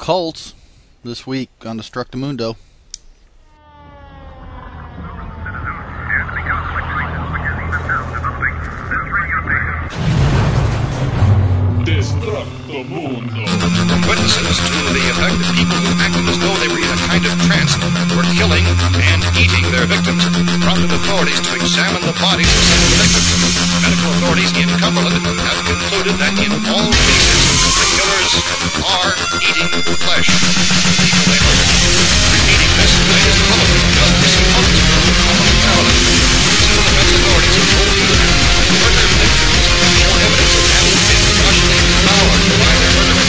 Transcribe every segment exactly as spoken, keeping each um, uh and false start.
cults this week on Destructamundo. Destructamundo. Witnesses to the effect that people who acted as though they were in a kind of trance were killing and eating their victims prompted authorities to examine the bodies of some of the victims. Medical authorities in Cumberland have concluded that in all cases the killers are eating flesh. People they murdered. Repeating this, it is public of this cult from Cumberland, Maryland. Civil defense authorities have told you that murder victims show evidence of having been brutally devoured by their murderers.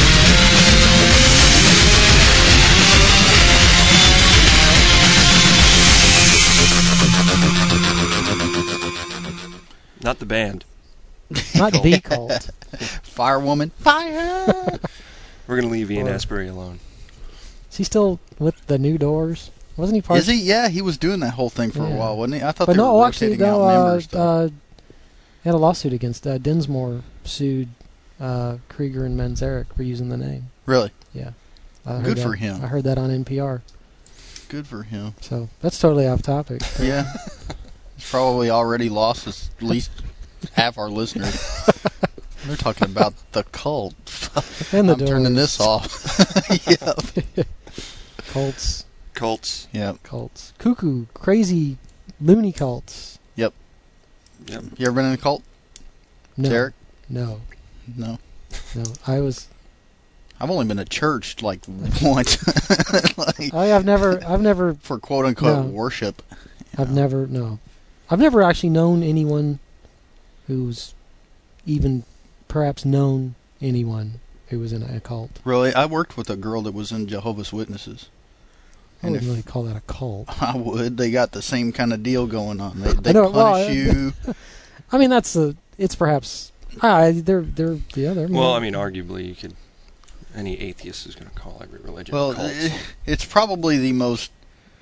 Not the band. Not the cult. Firewoman. Fire! We're going to leave Ian Or- Astbury alone. Is he still with the New Doors? Wasn't he part Is he? Yeah, he was doing that whole thing for Yeah. a while, wasn't he? I thought But they no, were actually, rotating no, out uh, members. though. uh, he had a lawsuit against uh, Dinsmore sued uh, Krieger and Manzarek for using the name. Really? Yeah. I heard Good that- for him. I heard that on N P R. Good for him. So that's totally off topic. Yeah. He's probably already lost his, at least half our listeners. They're talking about the cult. And the I'm turning Doors. this off. Yep. Cults. Cults. Yep. Cults. Cuckoo. Crazy. Loony cults. Yep. Yep. You ever been in a cult, No. Derek? No. No. No. I was... I've only been to church like once. like, I, I've never... I've never... for quote unquote No. worship. I've know. never... No. I've never actually known anyone who's even perhaps known anyone who was in a cult. Really, I worked with a girl that was in Jehovah's Witnesses. I And wouldn't if really call that a cult. I would, they got the same kind of deal going on. They, they I know, well, punish I- you. I mean, that's a... It's perhaps... Ah, they're... They're... Yeah, they're... Well, I mean, arguably, you could. Any atheist is going to call every religion Well, a cult. i- it's probably the most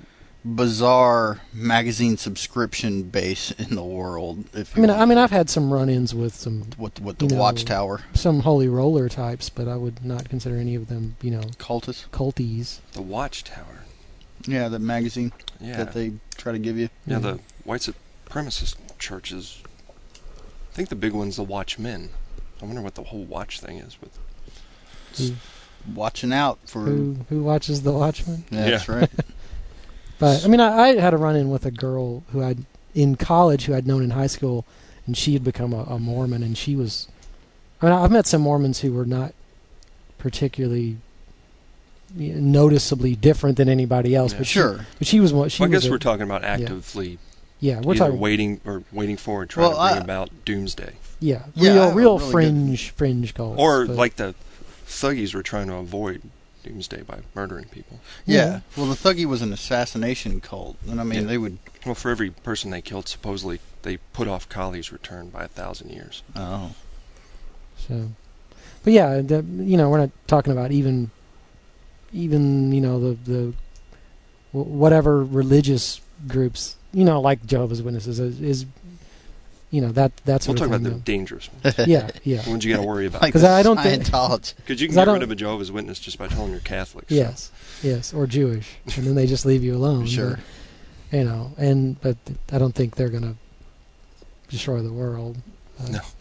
bizarre magazine subscription base in the world. If I you mean, want I mean, to- I've had some run-ins with some with with the you know, Watchtower some holy roller types, but I would not consider any of them, you know, cultists. culties. The Watchtower. Yeah, the magazine Yeah. that they try to give you. yeah, Yeah. the white supremacist churches. I think the big one's the Watchmen. I wonder what the whole watch thing is with. Who, Watching out for. who who watches The Watchmen? Yeah, that's Yeah. right. But I mean, I, I had a run-in with a girl who I'd in college who I'd known in high school, and she had become a, a Mormon, and she was. I mean, I've met some Mormons who were not particularly you know, noticeably different than anybody else, Yeah. but she, Sure. but she was what she Well, I was. guess a- we're talking about actively yeah, we're either talking. waiting or waiting for and trying Well, to bring I- about doomsday, Yeah, Yeah, I real have a real really good- fringe fringe cults. or but- like the thuggies were trying to avoid doomsday by murdering people. Yeah. Yeah. Well, the Thuggy was an assassination cult, and I mean Yeah. they would. Well, for every person they killed, supposedly they put off Kali's return by a thousand years. Oh. So, but yeah, the, you know, we're not talking about even, even you know the the wh- whatever religious groups, you know, like Jehovah's Witnesses is, is you know that that's We'll sort talk of about the thing. dangerous ones. though. Yeah, yeah, The ones you got to worry about. Like 'Cause the I don't think- Scientology. Because you can 'cause I get rid don't- of a Jehovah's Witness just by telling them you're Catholic. so- yes, yes, or Jewish, and then they just leave you alone. Sure. but, you know, and but I don't think they're gonna destroy the world. Uh, No.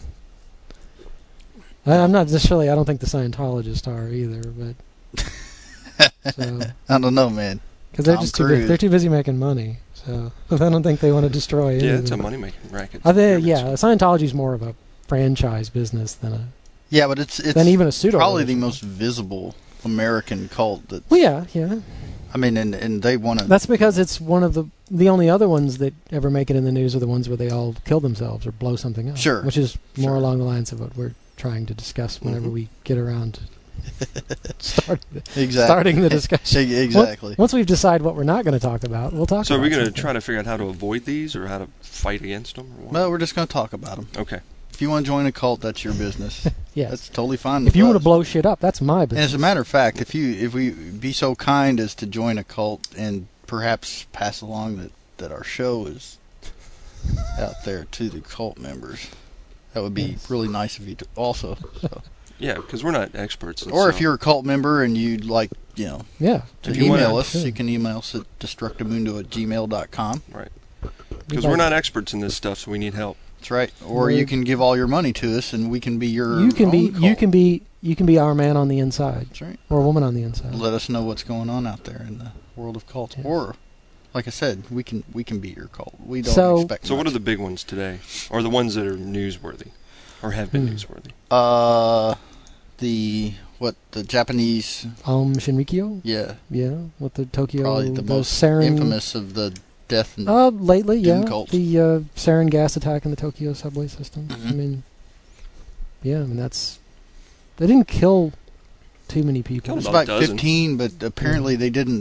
I, I'm not necessarily. I don't think the Scientologists are either, but so. I don't know, man. Because they're Tom just too Cruise. bu- they're too busy making money, so I don't think they want to destroy Yeah, anything. it's a money-making racket. I think, Pyramids. yeah, Scientology is more of a franchise business than a Yeah, but it's it's than even a pseudo. probably the religion. most visible American cult that. Well, yeah, yeah. I mean, and and they want to. That's because it's one of the the only other ones that ever make it in the news are the ones where they all kill themselves or blow something up. Sure. Which is more Sure. along the lines of what we're trying to discuss whenever Mhm. we get around to start, Exactly. starting the discussion. Exactly. Once we've decided what we're not going to talk about, we'll talk So are about we going to something. try to figure out how to avoid these or how to fight against them? Or what? Well, we're just going to talk about them. Okay. If you want to join a cult, that's your business. Yes. That's totally fine. If with you want to us. blow shit up, that's my And business. as a matter of fact, if you if we be so kind as to join a cult and perhaps pass along that, that our show is out there to the cult members, that would be Yes. really nice of you to also. So. Yeah, because we're not experts. And Or so- if you're a cult member and you'd like, you know, Yeah. to If you email wanna- us, you can email us at destructimundo at gmail dot com. Right. Because we're not experts in this stuff, so we need help. That's right. Or Right. you can give all your money to us, and we can be your You can own be you cult. can be you can be our man on the inside That's right. or woman on the inside. Let us know what's going on out there in the world of cults. Yeah. Or, like I said, we can we can be your cult. We don't So- expect So what are much. the big ones today? Or the ones that are newsworthy? Or have been Hmm. newsworthy? Uh, the, what, the Japanese, Um, Shinrikyo, yeah, yeah, with the Tokyo, probably the, most sarin, infamous of the death and Uh, lately, Doom yeah, cults. the uh, sarin gas attack in the Tokyo subway system. I Mhm. mean, yeah, I mean that's they didn't kill too many people. Killed It's about about a dozen. fifteen, but apparently they didn't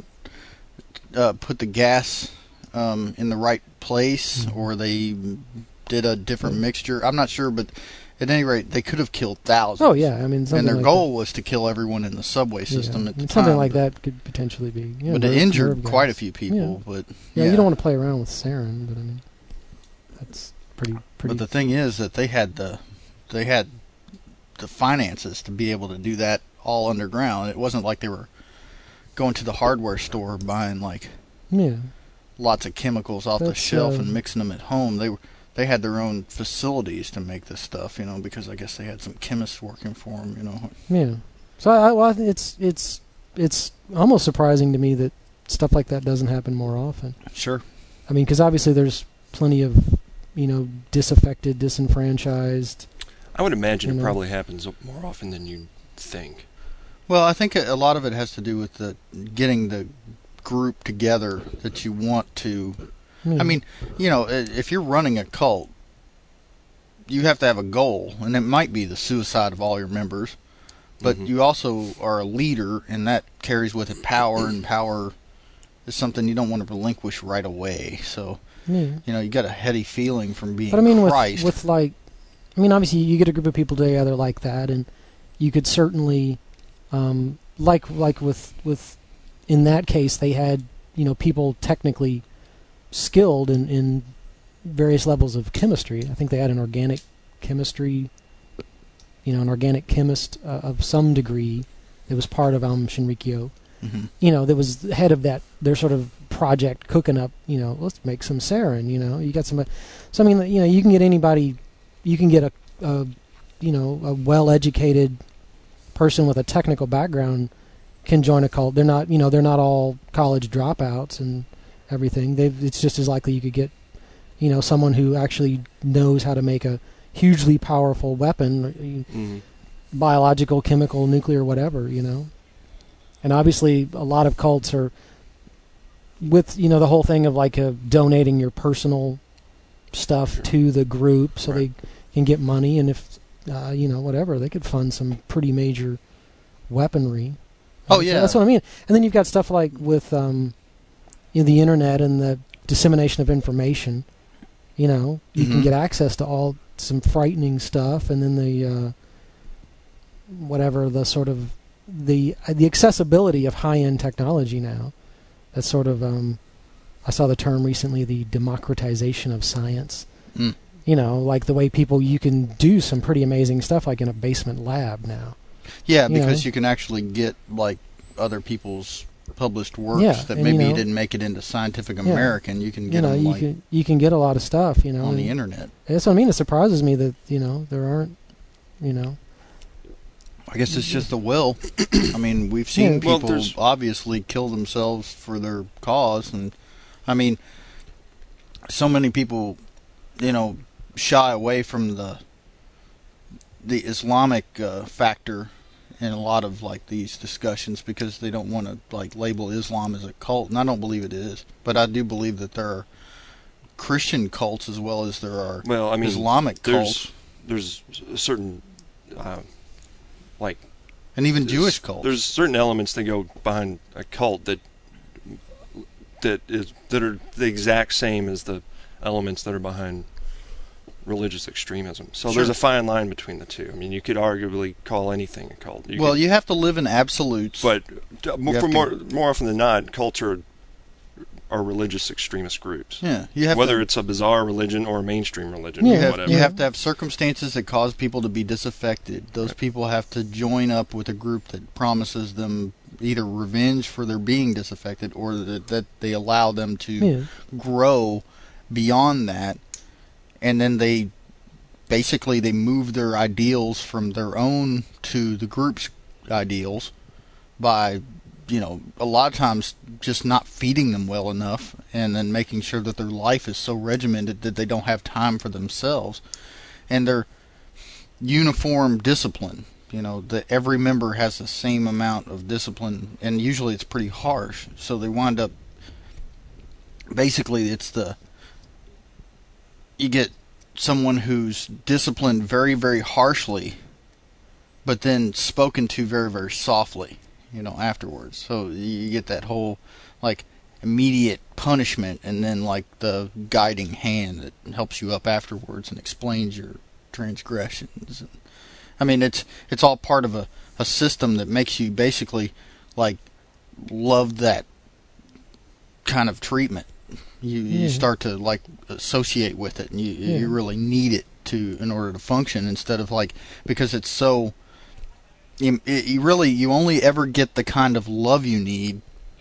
uh, put the gas um, in the right place, Mhm. or they did a different Mhm. mixture. I'm not sure, but at any rate, they could have killed thousands. Oh yeah, I mean, something and their like goal was to kill everyone in the subway that. Yeah. system at the And time. something like but, that could potentially be. Yeah, but nerve- it injured nerve quite a gas. few people. But Yeah, yeah, you don't want to play around with sarin, but I mean, that's pretty pretty. But the thing is that they had the they had the finances to be able to do that all underground. It wasn't like they were going to the hardware store buying like yeah, lots of chemicals off the That's, shelf uh, and mixing them at home. They were they had their own facilities to make this stuff, you know, because I guess they had some chemists working for them, you know. yeah. So I, well, I think it's it's it's almost surprising to me that stuff like that doesn't happen more often. Sure. I mean, because obviously there's plenty of, you know, disaffected, disenfranchised. I would imagine You it know. probably happens more often than you think. Well, I think a a lot of it has to do with the getting the group together that you want to. Yeah. I mean, you know, i- if you're running a cult, you have to have a goal, and it might be the suicide of all your members, but Mhm. you also are a leader, and that carries with it power, and power is something you don't want to relinquish right away. So, yeah. you know, you got a heady feeling from being But I mean, with, Christ. with like, I mean, obviously you get a group of people together like that, and you could certainly, um, like like with with, in that case they had, you know, people technically skilled in in various levels of chemistry. I think they had an organic chemistry, you know, an organic chemist uh, of some degree that was part of Aum Shinrikyo. Mhm. You know, that was the head of that, their sort of project cooking up, you know, let's make some sarin, you know, you got some, so I mean, you know, you can get anybody, you can get a, a you know, a well-educated person with a technical background can join a cult. They're not, you know, they're not all college dropouts and everything. They've, it's just as likely you could get, you know, someone who actually knows how to make a hugely powerful weapon, Mhm. biological, chemical, nuclear, whatever, you know. And obviously, a lot of cults are with, you know, the whole thing of like uh, donating your personal stuff Sure. to the group so Right. they can get money, and if uh, you know, whatever, they could fund some pretty major weaponry. Oh, So yeah. that's what I mean. And then you've got stuff like with um, you know, the internet and the dissemination of information. You know, you can Mhm. get access to all some frightening stuff, and then the uh, whatever the sort of the uh, the accessibility of high end technology now. That's sort of um, I saw the term recently, the democratization of science. Mm. You know, like the way people you can do some pretty amazing stuff, like in a basement lab now. Yeah, you because know. you can actually get like other people's published works Yeah, that and, maybe you know- didn't make it into Scientific American. You can You get know, them you like can you can get a lot of stuff. You know, on the and internet. that's what I mean. It surprises me that you know there aren't, you know, I guess it's just the will. I mean, we've seen Yeah. Well, people there's- obviously kill themselves for their cause, and I mean, so many people, you know, shy away from the the Islamic uh, factor in a lot of like these discussions because they don't want to like label Islam as a cult, and I don't believe it is. But I do believe that there are Christian cults as well as there are Well, I mean, Islamic cults, there's there's a certain uh, like and even there's- Jewish cults. There's certain elements that go behind a cult that that is that are the exact same as the elements that are behind religious extremism. So Sure. there's a fine line between the two. I mean, you could arguably call anything a cult. You well, could- you have to live in absolutes. but uh, more, have for to- more more often than not, cults are are religious extremist groups. Yeah, you have whether to, it's a bizarre religion or a mainstream religion, Yeah. or you have, whatever. you have to have circumstances that cause people to be disaffected. Those Right. people have to join up with a group that promises them either revenge for their being disaffected, or that, that they allow them to Yeah. grow beyond that, and then they basically they move their ideals from their own to the group's ideals by, you know, a lot of times just not feeding them well enough, and then making sure that their life is so regimented that they don't have time for themselves, and their uniform discipline, you know, that every member has the same amount of discipline, and usually it's pretty harsh, so they wind up basically it's the you get someone who's disciplined very, very harshly, but then spoken to very, very softly, you know, afterwards. So you get that whole, like, immediate punishment, and then, like, the guiding hand that helps you up afterwards and explains your transgressions. I mean, it's it's all part of a, a system that makes you basically, like, love that kind of treatment. You Yeah. you start to, like, associate with it, and you Yeah. you really need it to in order to function, instead of, like, because it's so you, you really you only ever get the kind of love you need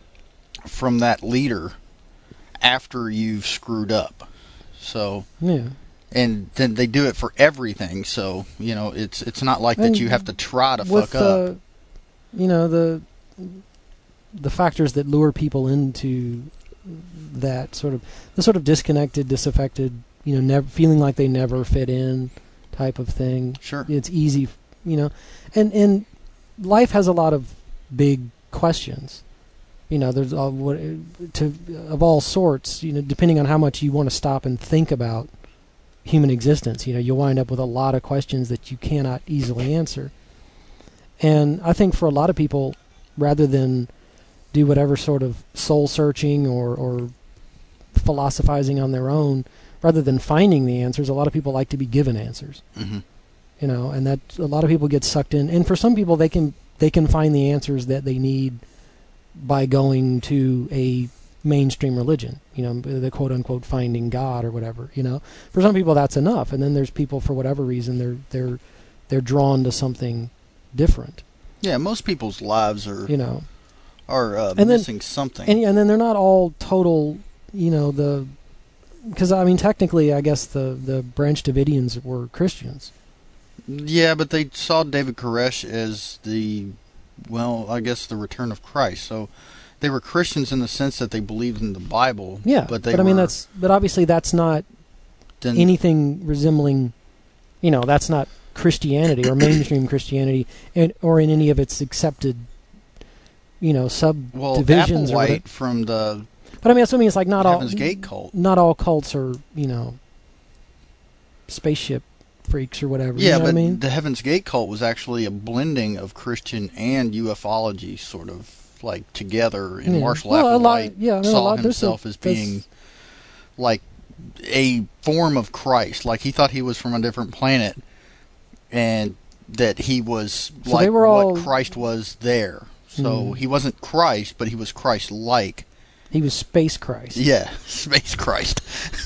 from that leader after you've screwed up. So, Yeah. and then they do it for everything, so, you know, it's it's not like that And you have to try to With fuck up. uh, you know, the the factors that lure people into that sort of the sort of disconnected, disaffected, you know, never feeling like they never fit in type of thing. Sure. It's easy, you know, and and life has a lot of big questions. You know, there's all, what to of all sorts. You know, depending on how much you want to stop and think about human existence, you know, you'll wind up with a lot of questions that you cannot easily answer. And I think for a lot of people, rather than do whatever sort of soul searching or, or philosophizing on their own, rather than finding the answers, a lot of people like to be given answers. Hmm. You know, and that a lot of people get sucked in. And for some people, they can they can find the answers that they need by going to a mainstream religion. You know, the quote unquote finding God or whatever. You know, for some people that's enough, and then there's people for whatever reason they're they're they're drawn to something different. Yeah, most people's lives are You know. are uh, And then- missing something. And and then they're not all total, you know, the because I mean technically I guess the the Branch Davidians were Christians. Yeah, but they saw David Koresh as the, well, I guess the return of Christ. So they were Christians in the sense that they believed in the Bible. Yeah, but they I mean were that's but obviously that's not then, anything resembling, you know, that's not Christianity or mainstream Christianity, and, or in any of its accepted, you know, well, subdivisions or whatever. Applewhite from the But I mean, assuming it's like not all Heaven's Gate cult. not all cults are, you know, spaceship freaks or whatever. Yeah, you know but what I mean? the Heaven's Gate cult was actually a blending of Christian and ufology, sort of like together. And Yeah. Marshall Well, a lot- Applewhite yeah, no, a saw lot- there's a- himself as there's- being like a form of Christ. Like he thought he was from a different planet, and that he was So like they were all- what Christ was there. So Hmm. he wasn't Christ, but he was Christ-like. He was Space Christ. Yeah, space Christ.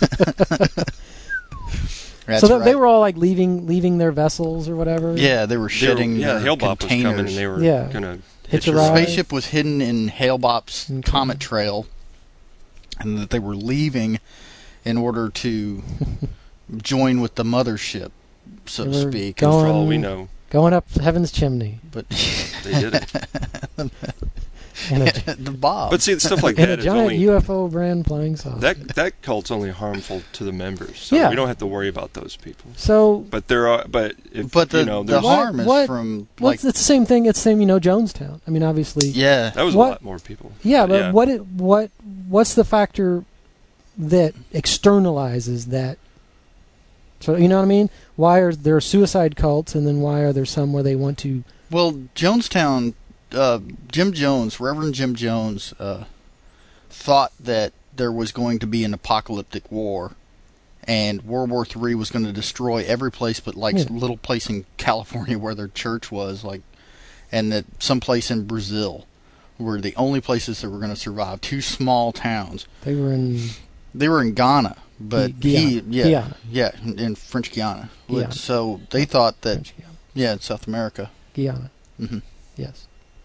That's so that, right. they were all like leaving leaving their vessels or whatever. Yeah, they were They were- shedding yeah, their Hale-Bopp was coming, and containers. they were Yeah. gonna Hitch hitch a a The ride. ride. spaceship was hidden in Hale-Bopp's Okay. comet trail, and that they were leaving in order to join with the mothership, so They to were speak. going- For all we know, Going up Heaven's chimney. But they did it. In a, the Bob. But see, stuff like in a that is giant only U F O brand flying saucer. that that cult's only harmful to the members. So Yeah. we don't have to worry about those people. so But there are, but if But the, you know, the there's What- harm is what- from well, like it's, it's the same thing. It's the same, you know, Jonestown. I mean, obviously. yeah. that was what- a lot more people. Yeah, but yeah. what it, what what's the factor that externalizes that? So you know what I mean? Why are there suicide cults, and then why are there some where they want to? Well, Jonestown, uh, Jim Jones, Reverend Jim Jones, uh, thought that there was going to be an apocalyptic war, and World War Three was going to destroy every place but like Yeah. a little place in California where their church was, like, and that some place in Brazil. were the only places that were going to survive. Two small towns. They were in. They were in Ghana, but he, Guyana. yeah, Guyana. yeah, in French Guiana. Guyana. So they thought that, French Guiana. yeah, in South America. Guyana. hmm Yes.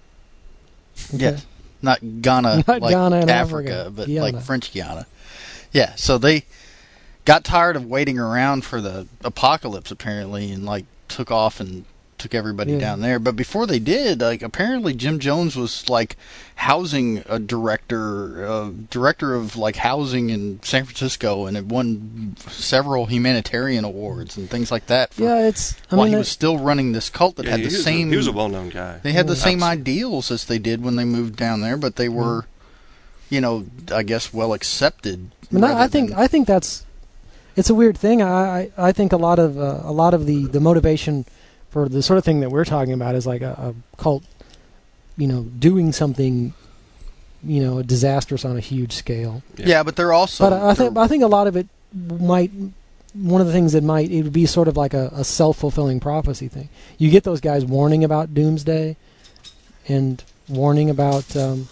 Yeah, not Ghana, Not like Ghana in Africa, Africa. but Guyana. like French Guiana. Yeah, so they got tired of waiting around for the apocalypse, apparently, and like took off and took everybody Yeah. down there. But before they did, like apparently Jim Jones was like housing a director, uh, director of like housing in San Francisco, and had won several humanitarian awards and things like that. For, Yeah, it's. I while mean, he it- was still running this cult that Yeah, had he the was same. A, he was a well-known guy. They had the Yeah. same Absolutely. ideals as they did when they moved down there, but they were, you know, I guess well accepted. I, mean, I, I rather think than- I think that's it's a weird thing. I I, I think a lot of uh, a lot of the, the motivation for the sort of thing that we're talking about is like a, a cult, you know, doing something, you know, disastrous on a huge scale. Yeah. yeah, but they're also. But I, I think they're- I think a lot of it might. One of the things that might it would be sort of like a, a self fulfilling prophecy thing. You get those guys warning about doomsday, and warning about, um,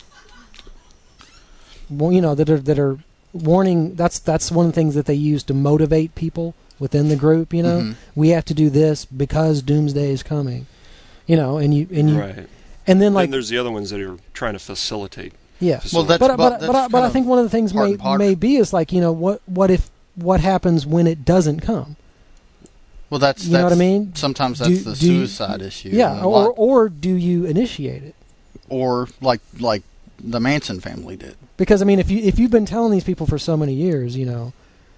well, you know, that are that are warning. That's that's one of the things that they use to motivate people within the group. You know, Mhm. we have to do this because doomsday is coming. You know, and you and you Right. and then Then like there's the other ones that are trying to facilitate. yeah. Well, that's but but, but that's but, I, but I kind think one of the things part may and parcel. may be is like, you know, what what if what happens when it doesn't come? well, that's You know that's, what I mean? Sometimes that's Do- the do you- suicide issue. Yeah, and a or lot- or do you initiate it? or like like the Manson family did. Because I mean, if you if you've been telling these people for so many years, you know,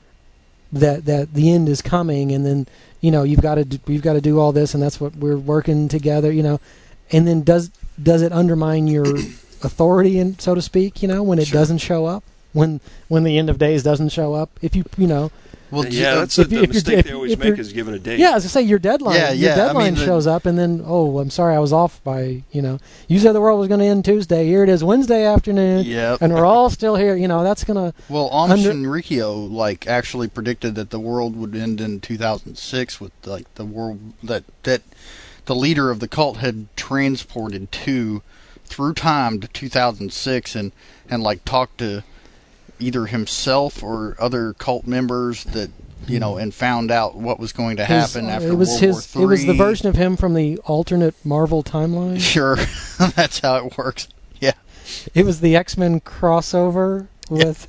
that that the end is coming, and then you know you've got to do, you've got to do all this, and that's what we're working together, you know, and then does does it undermine your authority, and so to speak, you know, when it Sure. doesn't show up, when when the end of days doesn't show up, if you you know. Well, yeah, uh, that's a, if you- the if you're- mistake if- they always if make you're- is giving a date. Yeah, as I say, your deadline, Yeah, your yeah, I deadline mean, the- shows up, and then oh, I'm sorry, I was off by you know. You said the world was going to end Tuesday. Here it is, Wednesday afternoon, yeah. and we're all still here. You know, that's gonna. Well, Amish Under- Enriqueo like actually predicted that the world would end in two thousand six with like the world that that the leader of the cult had transported to through time to two thousand six and and like talked to either himself or other cult members that you know and found out what was going to His- happen after it was World his. War Three. It was the version of him from the alternate Marvel timeline. Sure, that's how it works. Yeah, It was the X-Men crossover with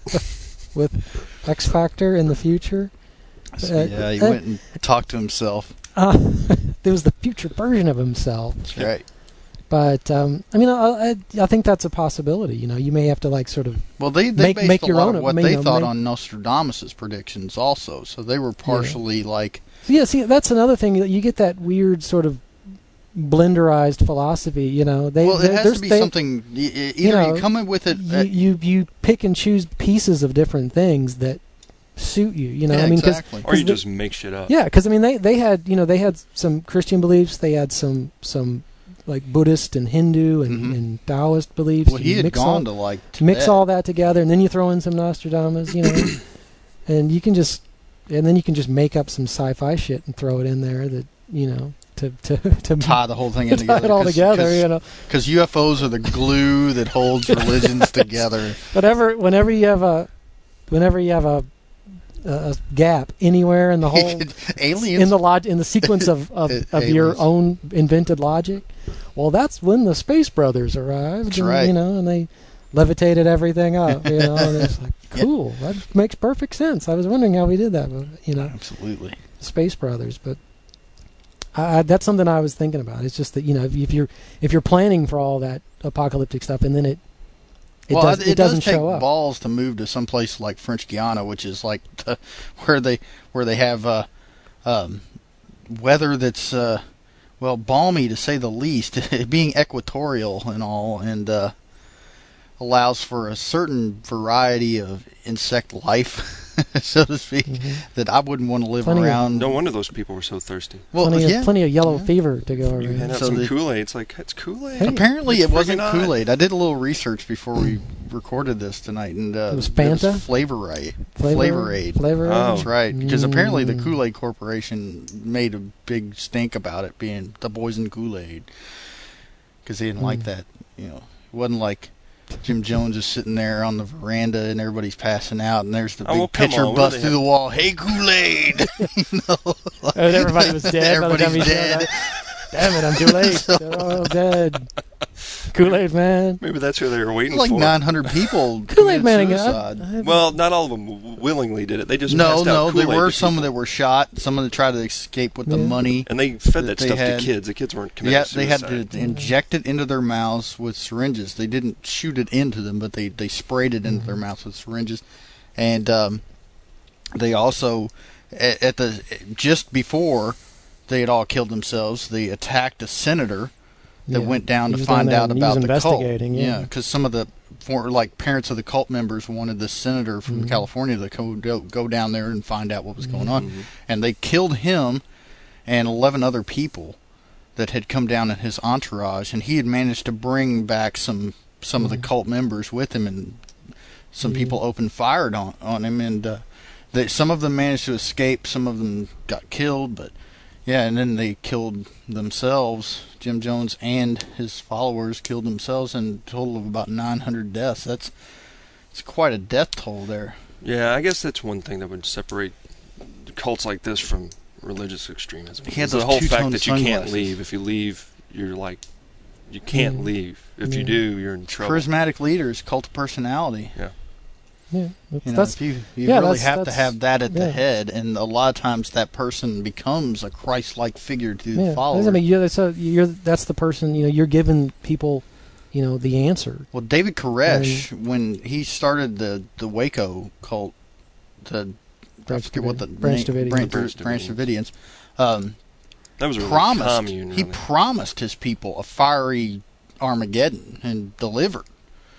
with X Factor in the future. So, Uh, yeah. He uh, went and talked to himself. Uh, it was the future version of himself. That's right. But um, I mean, I, I I think that's a possibility. You know, you may have to like sort of. Well, they they Make- based make a your lot own of what op- they you know, thought make- on Nostradamus' predictions also. So they were partially like, Yeah, see, that's another thing that you get that weird sort of blenderized philosophy. You know, they well, it there- has there's- to be they- something. y- y- Either you, know, come in with it. You, uh, you you pick and choose pieces of different things that suit you. You know, yeah, I mean, 'cause- exactly. Or you the- just make shit up. yeah, because I mean, they they had you know they had some Christian beliefs, they had some some like Buddhist and Hindu and, Mhm. and Taoist beliefs. Well, he You had mix gone all, to like mix Tibet. all that together, and then you throw in some Nostradamus, you know, and you can just and then you can just make up some sci-fi shit and throw it in there that you know to to to tie the whole thing in tie together. it all together, you know. Because U F Os are the glue that holds religions together. Whatever, whenever you have a, whenever you have a, a, a gap anywhere in the whole Aliens. in the log in the sequence of of, Uh, of your aliens. own invented logic, well, that's when the Space Brothers arrived. That's and, right. You know, and they levitated everything up. You know, and it's like Yeah. cool. That makes perfect sense. I was wondering how we did that, but you know, Absolutely. Space Brothers, but. I, I, that's something I was thinking about. It's just that you know if, if you're if you're planning for all that apocalyptic stuff and then it it, well, does, it, it doesn't does take show up. balls to move to some place like French Guiana, which is like the, where they where they have uh, um, weather that's uh, well balmy to say the least, being equatorial and all, and uh, allows for a certain variety of insect life. So to speak, Mhm. that I wouldn't want to live Plenty of- around. No wonder those people were so thirsty. well, plenty, yeah. of, plenty of yellow Yeah. fever to go You around. hand out So some the- Kool-Aid. It's like, it's Kool-Aid. Hey. Apparently, it Friggin' wasn't odd. Kool-Aid. I did a little research before we recorded this tonight, and uh, It was Fanta? Flavor Aid. Flavor, Flavor Aid. Flavor Oh. That's right, because apparently the Mm. Kool-Aid Corporation made a big stink about it being the poison Kool-Aid, because they didn't like Mm. that, you know, It wasn't like Jim Jones is sitting there on the veranda and everybody's passing out, and there's the Oh, big well, come pitcher on, what bust do they through have? the wall. Hey, Kool-Aid! you know, like, And everybody was dead by the time he everybody's showed dead. up. Damn it, I'm too late. They're all dead. Kool-Aid Man. Maybe that's who they were waiting Like for. nine hundred people Kool-Aid committed Man. suicide. I, I, Well, not all of them w- willingly did it. They just No, passed out no, there Kool-Aid were to some people. that were shot. Some that tried to escape with the Yeah. money. And they fed that that, they stuff had. to kids. The kids weren't committing Yeah, suicide. they had to inject it into their mouths with syringes. They didn't shoot it into them, but they, they sprayed it into Mm-hmm. their mouths with syringes. And um, they also, at, at the just before they had all killed themselves, they attacked a senator that Yeah. went down He to was find down there out and he was about the cult. investigating, yeah. because some of the for, like parents of the cult members wanted the senator from Mhm. California to go, go go down there and find out what was going on, Mhm. and they killed him and eleven other people that had come down in his entourage, and he had managed to bring back some some of the Mhm. cult members with him, and some Mhm. people opened fire on on him, and uh, they, some of them managed to escape, some of them got killed, but yeah, and then they killed themselves. Jim Jones and his followers killed themselves, and a total of about nine hundred deaths. That's it's quite a death toll there. Yeah, I guess that's one thing that would separate cults like this from religious extremism. He had Is the those whole fact two-tone that you can't sunglasses. leave. If you leave, you're like, you can't Mhm. leave. If you Yeah. do, you're in trouble. Charismatic leaders, cult of personality. yeah, that's, You know, that's if you you yeah, really that's- have to that's- have that at the yeah. head, and a lot of times that person becomes a Christ-like figure to the yeah. followers. I mean, you're, that's, a, you're that's the person. You know, you're giving people, you know, the answer. Well, David Koresh, when he started the, the Waco cult, the I Branch forget what the Davidians. Branch name, Davidians. Branch, Branch Branch Davidians. Davidians, um, That was a really promised commune. he really. promised his people a fiery Armageddon and delivered,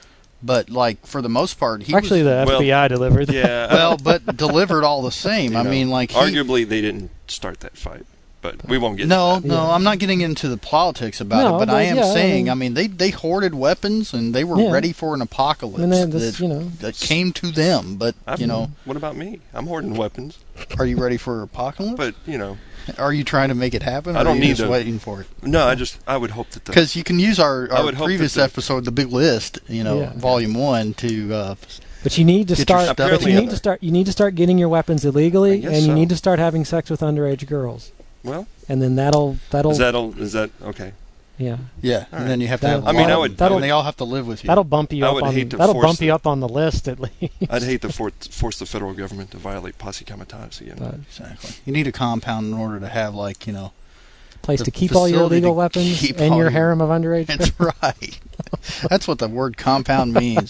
but like for the most part, he Actually, was, the well, F B I delivered. yeah. well, but delivered all the same. you I know, mean, like he, arguably they didn't start that fight, but we won't get No, to that. no, Yeah. I'm not getting into the politics about No, it, but, but I am yeah, I saying, mean- I mean, they they hoarded weapons and they were Yeah. ready for an apocalypse And then this, that, you know, that came to them. But I've- you know, What about me? I'm hoarding weapons, are you ready for apocalypse? but you know, Are you trying to make it happen? Or I don't are you need just to- waiting for it? no. I just I would hope that the Because you can use our, I our would hope previous that the- episode, the big list, you know, Yeah. volume one, to uh, but you need to Get your start. stuff But you together. need to start. You need to start getting your weapons I illegally, guess and you so. need to start having sex with underage girls, well. and then that'll that'll Is that all, is that okay? yeah yeah, All and then you have to That'll- have. I mean, law- I would- that'll- and they all have to live with you. that'll bump you I up would on hate to that'll force bump the- you up on the list at least. I'd hate to force, force the federal government to violate posse comitatis again. But Exactly. You need a compound in order to have, like, you know. place The to keep all your facility illegal to weapons keep and all your your- harem of underage girls. That's right. That's what the word compound means.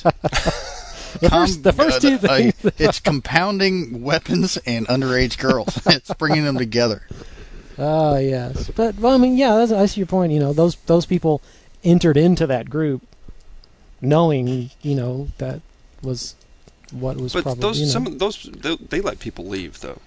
The first, the first two uh, uh, things. it's compounding weapons and underage girls. It's bringing them together. Oh yes, but well, I mean, yeah, that's, I see your point. You know, those those people entered into that group knowing, you know, that was what was But probably. those you know, some of those they, they let people leave though.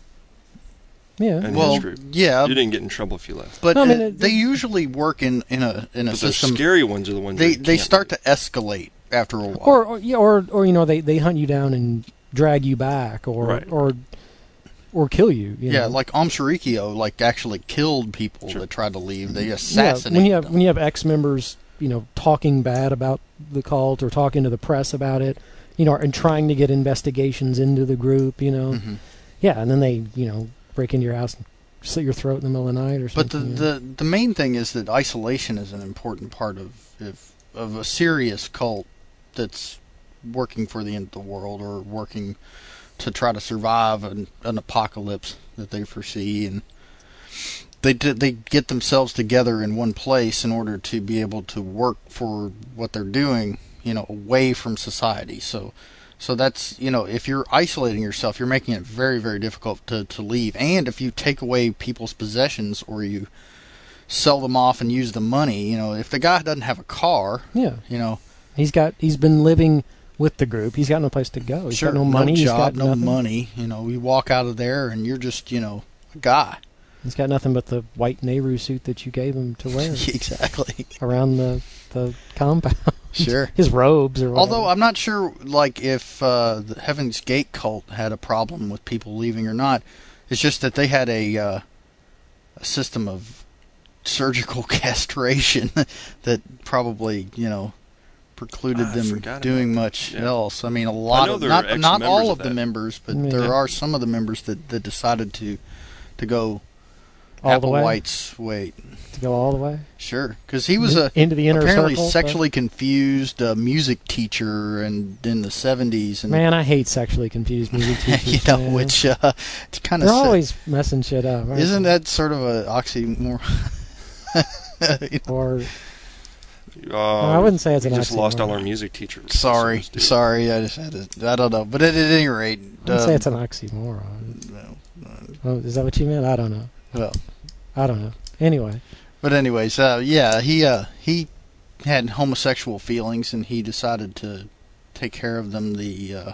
yeah. and Well, his group. yeah, You didn't get in trouble if you left. but No, I mean, uh, it- they usually work in, in a in a But the system. scary ones are the ones They that they can't start leave. to escalate after a while. Or, or yeah, or or you know, they, they hunt you down and drag you back, or Right. or or kill you. you yeah, know. like Om Sharikyo, like actually killed people Sure. that tried to leave. They Yeah, assassinated when you have them. when you have ex members, you know, talking bad about the cult or talking to the press about it, you know, and trying to get investigations into the group, you know, Mhm. yeah, and then they, you know, break into your house and slit your throat in the middle of the night or But the, something. you know. the the main thing is that isolation is an important part of of, of a serious cult that's working for the end of the world or working to try to survive an, an apocalypse that they foresee, and they d- they get themselves together in one place in order to be able to work for what they're doing, you know, away from society. So. So that's, you know, if you're isolating yourself, you're making it very, very difficult to, to leave. And if you take away people's possessions or you sell them off and use the money, you know, if the guy doesn't have a car, yeah, you know, he's got he's been living with the group. He's got no place to go. He's sure, got no money. no he's job, got no nothing. money, you know, you walk out of there and you're just, you know, a guy. He's got nothing but the white Nehru suit that you gave him to wear Exactly. around the the compound. Sure. His robes or whatever. Although I'm not sure, like, if uh, the Heaven's Gate cult had a problem with people leaving or not. It's just that they had a, uh, a system of surgical castration that probably, you know, precluded I them forgot doing about that. much Yeah. else. I mean, a lot know of there not are not ex-members all of of the that. members, but Yeah. there are some of the members that, that decided to to go All the Apple way? White's way. To go all the way? Sure, because he was a Into the inner apparently circle, sexually confused uh, music teacher, and in the seventies, and Man, I hate sexually confused music teachers. you know, man. which uh, it's kind of They're always messing shit up. Right? isn't that sort of a oxymoron? Or Uh, I wouldn't say it's we an just lost all oxymoron. our music teachers. sorry, listeners, dude. sorry, I just had to. I don't know, but at, at any rate, I wouldn't um, say it's an oxymoron. no, no, Oh, is that what you meant? I don't know. well, I don't know. Anyway, but anyways, uh, yeah, he uh, he had homosexual feelings, and he decided to take care of them the uh,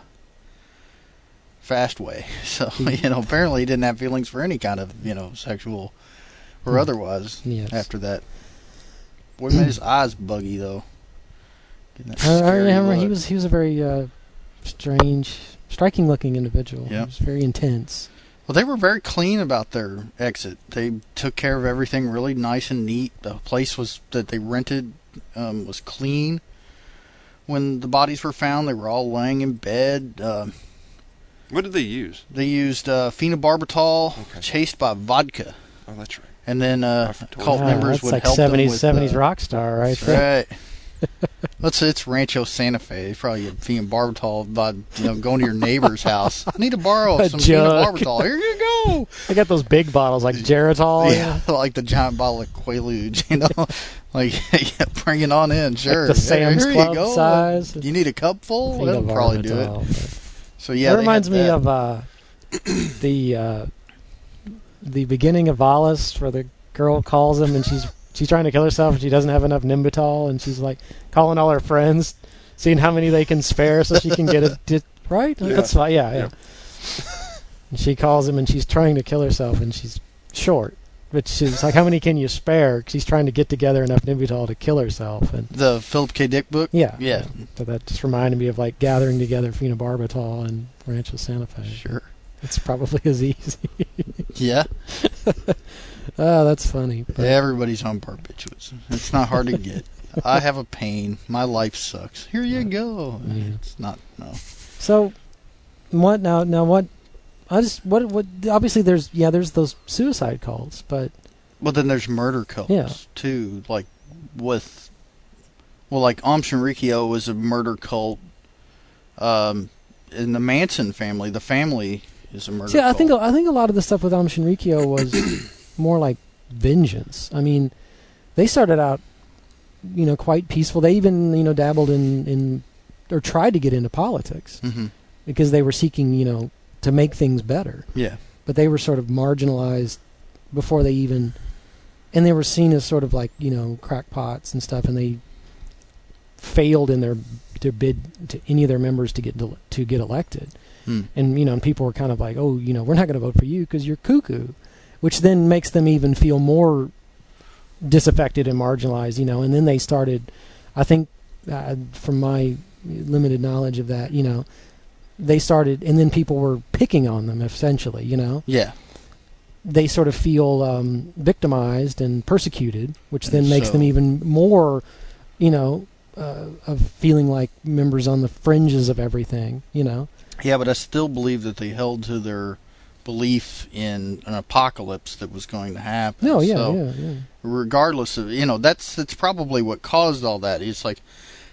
fast way. So you know, apparently, he didn't have feelings for any kind of you know sexual or Hmm. otherwise yes. after that. Boy, made his eyes buggy though. Getting that I, I scary remember he look. was he was a very uh, strange, striking-looking individual. Yeah. He was very intense. Well, they were very clean about their exit. They took care of everything really nice and neat. The place was that they rented um, was clean. When the bodies were found, they were all laying in bed. Um, What did they use? they used uh, phenobarbital, Okay. chased by vodka, Oh, that's right. and then uh, I forgot. cult Ah, members that's would like help seventies, them with seventies uh, rock star, right That's there. right. Let's it's Rancho Santa Fe. They probably get phenobarbital by you know going to your neighbor's house. I need to borrow A some jug. phenobarbital. Here you go. They got those big bottles like Geritol. Yeah, like the giant bottle of Quaaludes, you know, like yeah, bring it on in, sure. the Sam's Here Club you go. size. You need a cup full? They'll probably do it. Phenobarbital, but- So yeah, it they reminds had me that. of uh, the uh, the beginning of Alice, where the girl calls him and she's she's trying to kill herself and she doesn't have enough Nimbutal, and she's like calling all her friends, seeing how many they can spare so she can get it. Di- right? Yeah. That's fine. Yeah, yeah. Yeah. And she calls him and she's trying to kill herself and she's short, but she's like, "How many can you spare?" 'Cause she's trying to get together enough Nimbutal to kill herself, and the Philip K. Dick book. yeah, Yeah. So that just reminded me of like gathering together phenobarbital and Rancho Santa Fe. Sure. It's probably as easy. Yeah, Oh, that's funny. But everybody's on barbiturates. It's not hard to get. I have a pain. My life sucks. Here you go. Yeah. It's not no. so, what now? Now what? I just what what? Obviously, there's yeah, there's those suicide calls, but Well, then there's murder cults Yeah. too. Like with, well, like Om Shinrikyo was a murder cult. Um, in the Manson family, the family is a murder see, cult. I think I think a lot of the stuff with Om Shinrikyo was more like vengeance. I mean, they started out, you know, quite peaceful. They even you know dabbled in in or tried to get into politics Mm-hmm. because they were seeking you know to make things better. Yeah. But they were sort of marginalized before they even, and they were seen as sort of like you know crackpots and stuff, and they failed in their their bid to any of their members to get to, to get elected, Hmm. and you know, and people were kind of like, oh, you know, we're not going to vote for you because you're cuckoo, which then makes them even feel more disaffected and marginalized, you know, and then they started, I think, uh, from my limited knowledge of that, you know. They started, and then people were picking on them, essentially, you know. Yeah. They sort of feel um, victimized and persecuted, which then And makes so- them even more, you know, uh, of feeling like members on the fringes of everything, you know. Yeah, but I still believe that they held to their belief in an apocalypse that was going to happen. No, yeah, So, yeah, yeah. regardless of, you know, that's that's probably what caused all that. It's like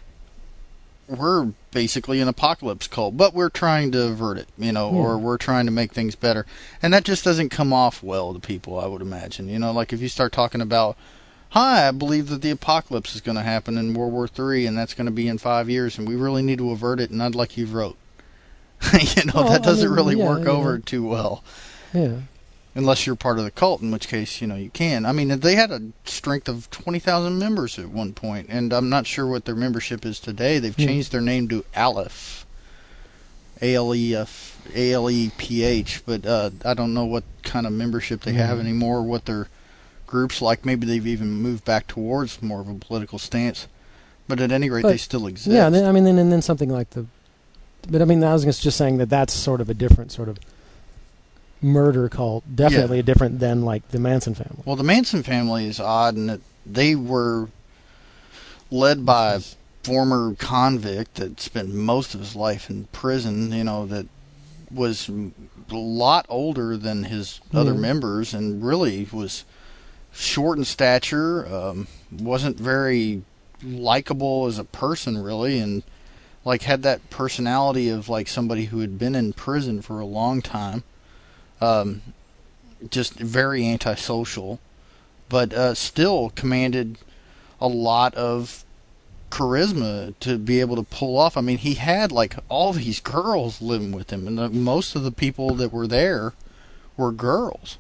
we're basically an apocalypse cult, but we're trying to avert it, you know, Yeah. or we're trying to make things better. And that just doesn't come off well to people, I would imagine. You know, like if you start talking about, hi, I believe that the apocalypse is going to happen in World War Three, and that's going to be in five years, and we really need to avert it, and I'd like you wrote. you know, Well, that I doesn't mean, really yeah, work yeah. over too well. Yeah. Unless you're part of the cult, in which case, you know, you can. I mean, they had a strength of twenty thousand members at one point, and I'm not sure what their membership is today. They've Hmm. changed their name to Aleph. A L E F, A L E P H, but uh, I don't know what kind of membership they have Hmm. anymore, what their group's like. Maybe they've even moved back towards more of a political stance. But at any rate, But, they still exist. Yeah, then, I mean, then and then something like the, but I mean, I was just saying that that's sort of a different sort of murder cult, definitely Yeah. different than like the Manson family. Well, the Manson family is odd in that they were led by former convict that spent most of his life in prison, you know, that was a lot older than his other Yeah. members and really was short in stature, um, wasn't very likable as a person, really, and like had that personality of like somebody who had been in prison for a long time. Um, just very antisocial, but uh, still commanded a lot of charisma to be able to pull off. I mean, he had like all these girls living with him, and the, most of the people that were there were girls,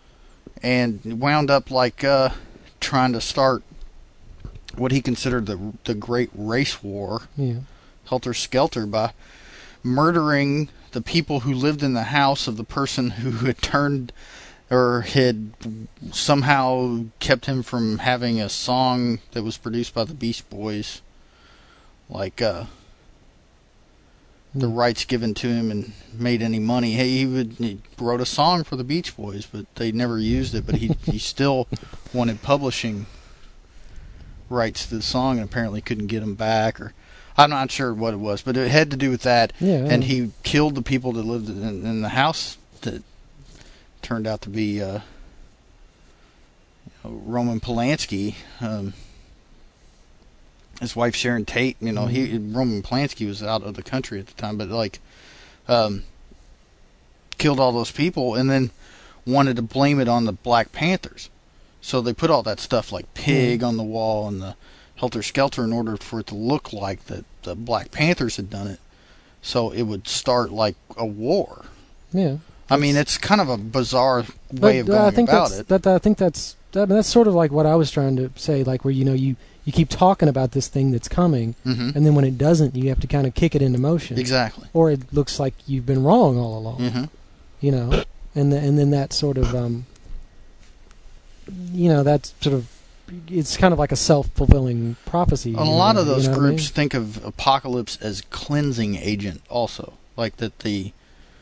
and wound up like uh, trying to start what he considered the the great race war, Yeah. helter skelter, by murdering the people who lived in the house of the person who had turned or had somehow kept him from having a song that was produced by the Beast Boys, like uh, the Hmm. rights given to him, and made any money. Hey, he would he wrote a song for the Beach Boys, but they never used it. But he he still wanted publishing rights to the song, and apparently couldn't get them back, or I'm not sure what it was, but it had to do with that. Yeah. And he killed the people that lived in, in the house that turned out to be uh, you know, Roman Polanski, um, his wife Sharon Tate. You know, he Roman Polanski was out of the country at the time, but like um, killed all those people, and then wanted to blame it on the Black Panthers. So they put all that stuff like pig Mm. on the wall and the helter skelter in order for it to look like that the Black Panthers had done it. So it would start like a war. Yeah. I mean, it's kind of a bizarre way of But, uh, going I think about that's, it. That, I think that's that, that's sort of like what I was trying to say, like where you know you, you keep talking about this thing that's coming, hmm and then when it doesn't, you have to kind of kick it into motion, Exactly. or it looks like you've been wrong all along. hmm You know, and the, and then that sort of um, you know, that's sort of it's kind of like a self-fulfilling prophecy. And a you lot know, of those you know what I groups mean? think of apocalypse as cleansing agent also. Like that the,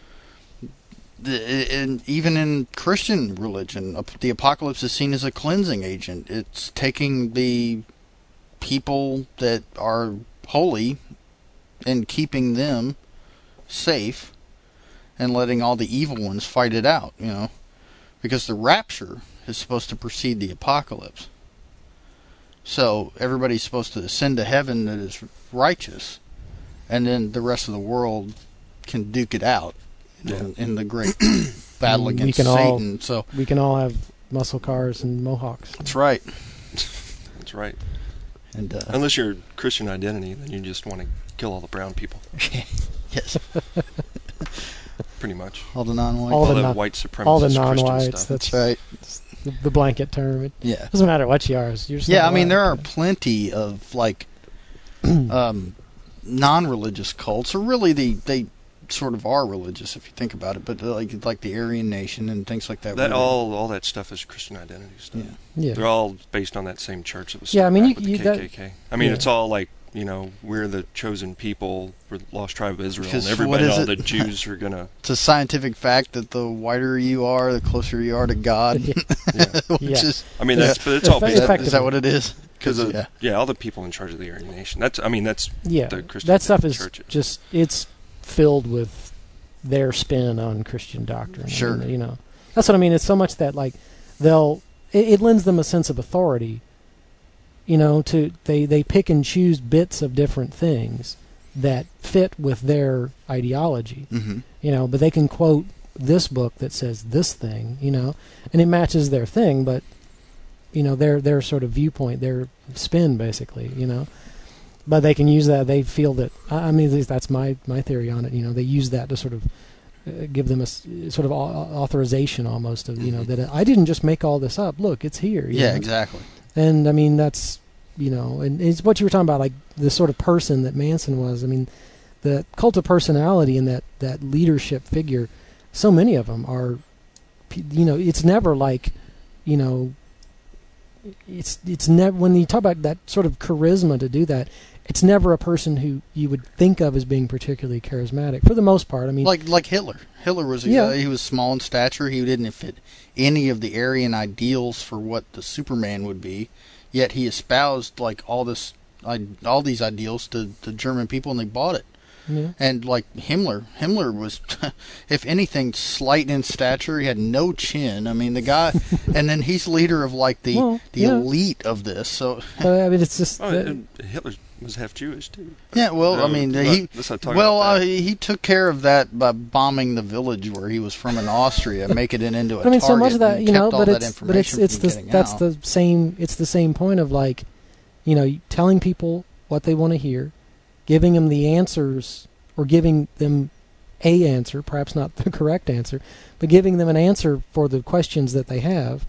the in, even in Christian religion, ap- the apocalypse is seen as a cleansing agent. It's taking the people that are holy and keeping them safe and letting all the evil ones fight it out, you know. Because the rapture is supposed to precede the apocalypse. So everybody's supposed to ascend to heaven that is righteous, and then the rest of the world can duke it out you know, in the great battle And we against can all- Satan. So We can all have muscle cars and mohawks. that's right. That's right. And uh, Unless you're Christian identity, then you just want to kill all the brown people, yes, pretty much. all the non-white. All All the the non- white supremacist all the Christian non-whites. stuff. That's That's right. the, the blanket term. It Yeah. doesn't matter what you are. You're just Yeah, not I mean, there are white. plenty of like um, non-religious cults, or really they they sort of are religious if you think about it. But like like the Aryan Nation and things like that. That where- all all that stuff is Christian identity stuff. Yeah. Yeah. They're all based on that same church that was Yeah, I started mean, back you- with you- the that- K K K. I mean, yeah. it's all like, you know, we're the chosen people, we're the lost tribe of Israel, Because and what everybody, is all it? the Jews are gonna. It's a scientific fact that the whiter you are, the closer you are to God. Yeah. Which Yeah. is I mean, Yeah. that's but it's all Effe- based is that, on is that what it is? because of yeah. yeah. all the people in charge of the Aryan Nation. That's I mean, that's Yeah, the Christian that stuff is churches. just it's filled with their spin on Christian doctrine. Sure. And, you know, that's what I mean. It's so much that like they'll it, it lends them a sense of authority. You know, to they they pick and choose bits of different things that fit with their ideology. hmm You know, but they can quote this book that says this thing. You know, and it matches their thing, but you know their their sort of viewpoint, their spin, basically. You know. But they can use that. They feel that. I I mean, at least that's my, my theory on it. You know, they use that to sort of uh, give them a s- sort of au- authorization almost of you know Mhm. that uh, I didn't just make all this up. Look, it's here. you Yeah, know? exactly. And I mean, that's you know, and it's what you were talking about, like the sort of person that Manson was. I mean, the cult of personality and that that leadership figure. So many of them are, p- you know, it's never like, you know. It's it's never when you talk about that sort of charisma to do that. It's never a person who you would think of as being particularly charismatic, for the most part. I mean, Like like Hitler. Hitler was a Yeah. guy, he was small in stature. He didn't fit any of the Aryan ideals for what the Superman would be. Yet he espoused like all this I, all these ideals to the German people, and they bought it. Yeah. And like Himmler, Himmler was, if anything, slight in stature. He had no chin. I mean, the guy, and then he's leader of like the Well, the yeah. elite of this. So But, I mean, it's just. Oh, uh, and Hitler was half Jewish too. yeah, well, No, I mean, let's he not- let's not talk well, about uh, that. he, he took care of that by bombing the village where he was from in Austria, making it into a I mean, so much target of that, and you know, kept all but that it's but it's information it's from the getting that's out. the same. It's the same point of like, you know, telling people what they want to hear, giving them the answers, or giving them a answer, perhaps not the correct answer, but giving them an answer for the questions that they have,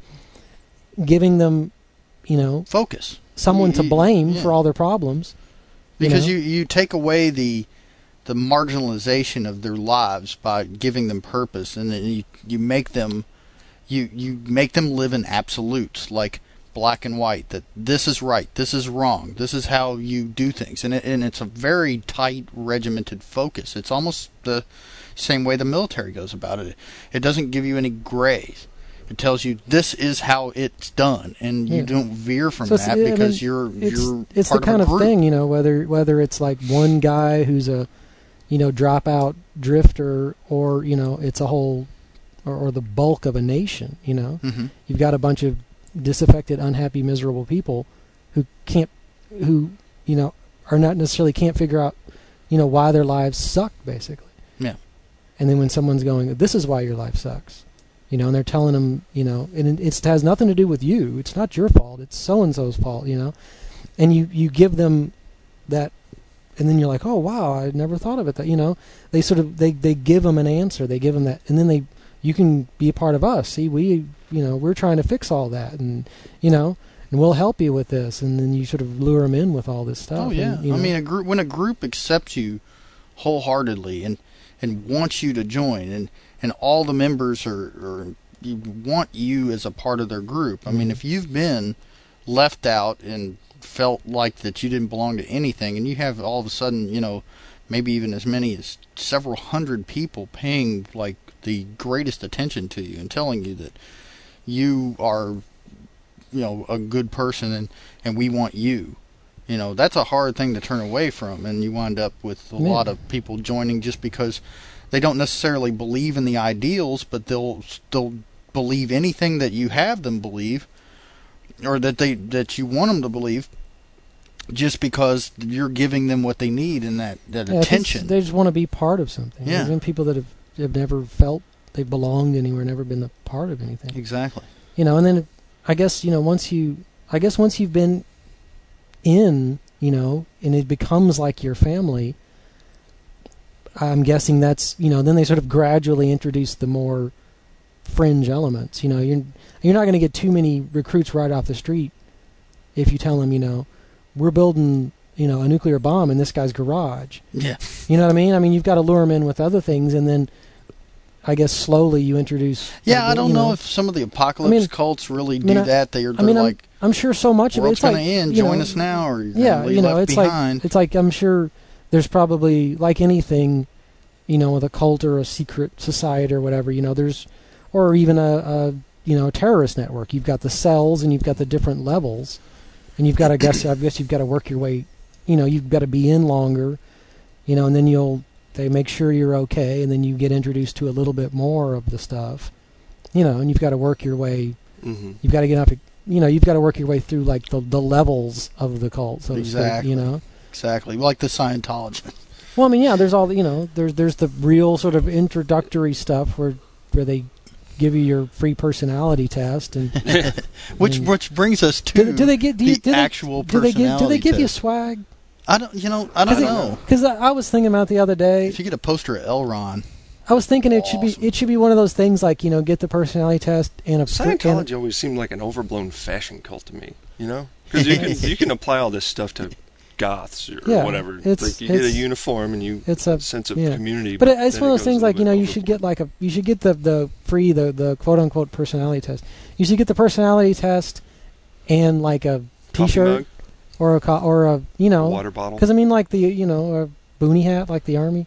giving them, you know, focus. someone You- to you- blame yeah. for all their problems. Because know? you, you take away the the marginalization of their lives by giving them purpose, and then you you make them you you make them live in absolutes, like black and white, that this is right, this is wrong, this is how you do things, and it, and it's a very tight regimented focus. It's almost the same way the military goes about it. It doesn't give you any grays. It tells you this is how it's done, and you Yeah. don't veer from So it's- that I mean, because you're It's you're it's part the kind of of, a group. thing, you know, whether whether it's like one guy who's a, you know, dropout drifter, or you know, it's a whole, or, or the bulk of a nation. You know, hmm you've got a bunch of disaffected, unhappy, miserable people who can't, who you know, are not necessarily can't figure out, you know, why their lives suck, basically. Yeah. And then when someone's going, this is why your life sucks, you know, and they're telling them, you know, and it, it has nothing to do with you. It's not your fault. It's so and so's fault, you know, and you you give them that, and then you're like, oh wow, I never thought of it. That, you know, they sort of they they give them an answer. They give them that, and then they you can be a part of us. See, we you know we're trying to fix all that, and you know, and we'll help you with this, and then you sort of lure them in with all this stuff. Oh yeah, and, you I know, mean, a group when a group accepts you wholeheartedly and and wants you to join, and and all the members are, are you want you as a part of their group. I mean, Mhm. if you've been left out and felt like that you didn't belong to anything, and you have all of a sudden, you know, maybe even as many as several hundred people paying like the greatest attention to you and telling you that you are, you know, a good person, and and we want you. You know, that's a hard thing to turn away from, and you wind up with a Yeah. lot of people joining just because they don't necessarily believe in the ideals, but they'll still believe anything that you have them believe, or that they that you want them to believe, just because you're giving them what they need in that that yeah, 'cause attention. They just want to be part of something. Yeah. There's been people that have have never felt they belonged anywhere, never been a part of anything. Exactly. You know, and then I guess, you know, once you, I guess once you've been in, you know, and it becomes like your family, I'm guessing that's, you know, then they sort of gradually introduce the more fringe elements. You know, you're, you're not going to get too many recruits right off the street if you tell them, you know, we're building, you know, a nuclear bomb in this guy's garage. Yeah. You know what I mean? I mean, you've got to lure them in with other things, and then I guess slowly you introduce. Yeah, like, I don't you know, if some of the apocalypse I mean- cults really I do mean, I- that. They're, I they're mean, I'm, like, I'm sure so much of it. world's It's like, going to end. you Join know, us now, or you're yeah, gonna be you know, left it's behind. like it's like I'm sure there's probably, like anything, you know, with a cult or a secret society or whatever. You know, there's, or even a, a you know, a terrorist network. You've got the cells and you've got the different levels, and you've got to guess. I guess you've got to work your way. You know, you've got to be in longer. You know, and then you'll they make sure you're okay, and then you get introduced to a little bit more of the stuff. You know, and you've got to work your way. Mm-hmm. You've got to get up. You know, you've got to work your way through like the the levels of the cult, so to speak. Exactly. You know. Exactly, like the Scientology. Well, I mean, yeah, there's all the, you know, there's there's the real sort of introductory stuff where where they give you your free personality test, and Which and- which brings us to do, do they get do, you, the do they, actual do they give do they personality give you test. swag? I don't, you know, I don't know. Because I, I was thinking about the other day. If you get a poster of Elron, I was thinking it should be Awesome. it should be one of those things like, you know, get the personality test and a fr- and, Scientology always seemed like an overblown fashion cult to me. You know, because you can you can apply all this stuff to goths or Yeah, whatever. it's- Like you get a it's- uniform and you it's a sense of yeah. community. But it, it's then one it of those goes things a like, you know, little you bit should get overboard. like a you should get the the free the the quote unquote personality test. You should get the personality test and like a Coffee T-shirt mug, or a co- or a you know water bottle. because I mean like the you know a boonie hat like the army.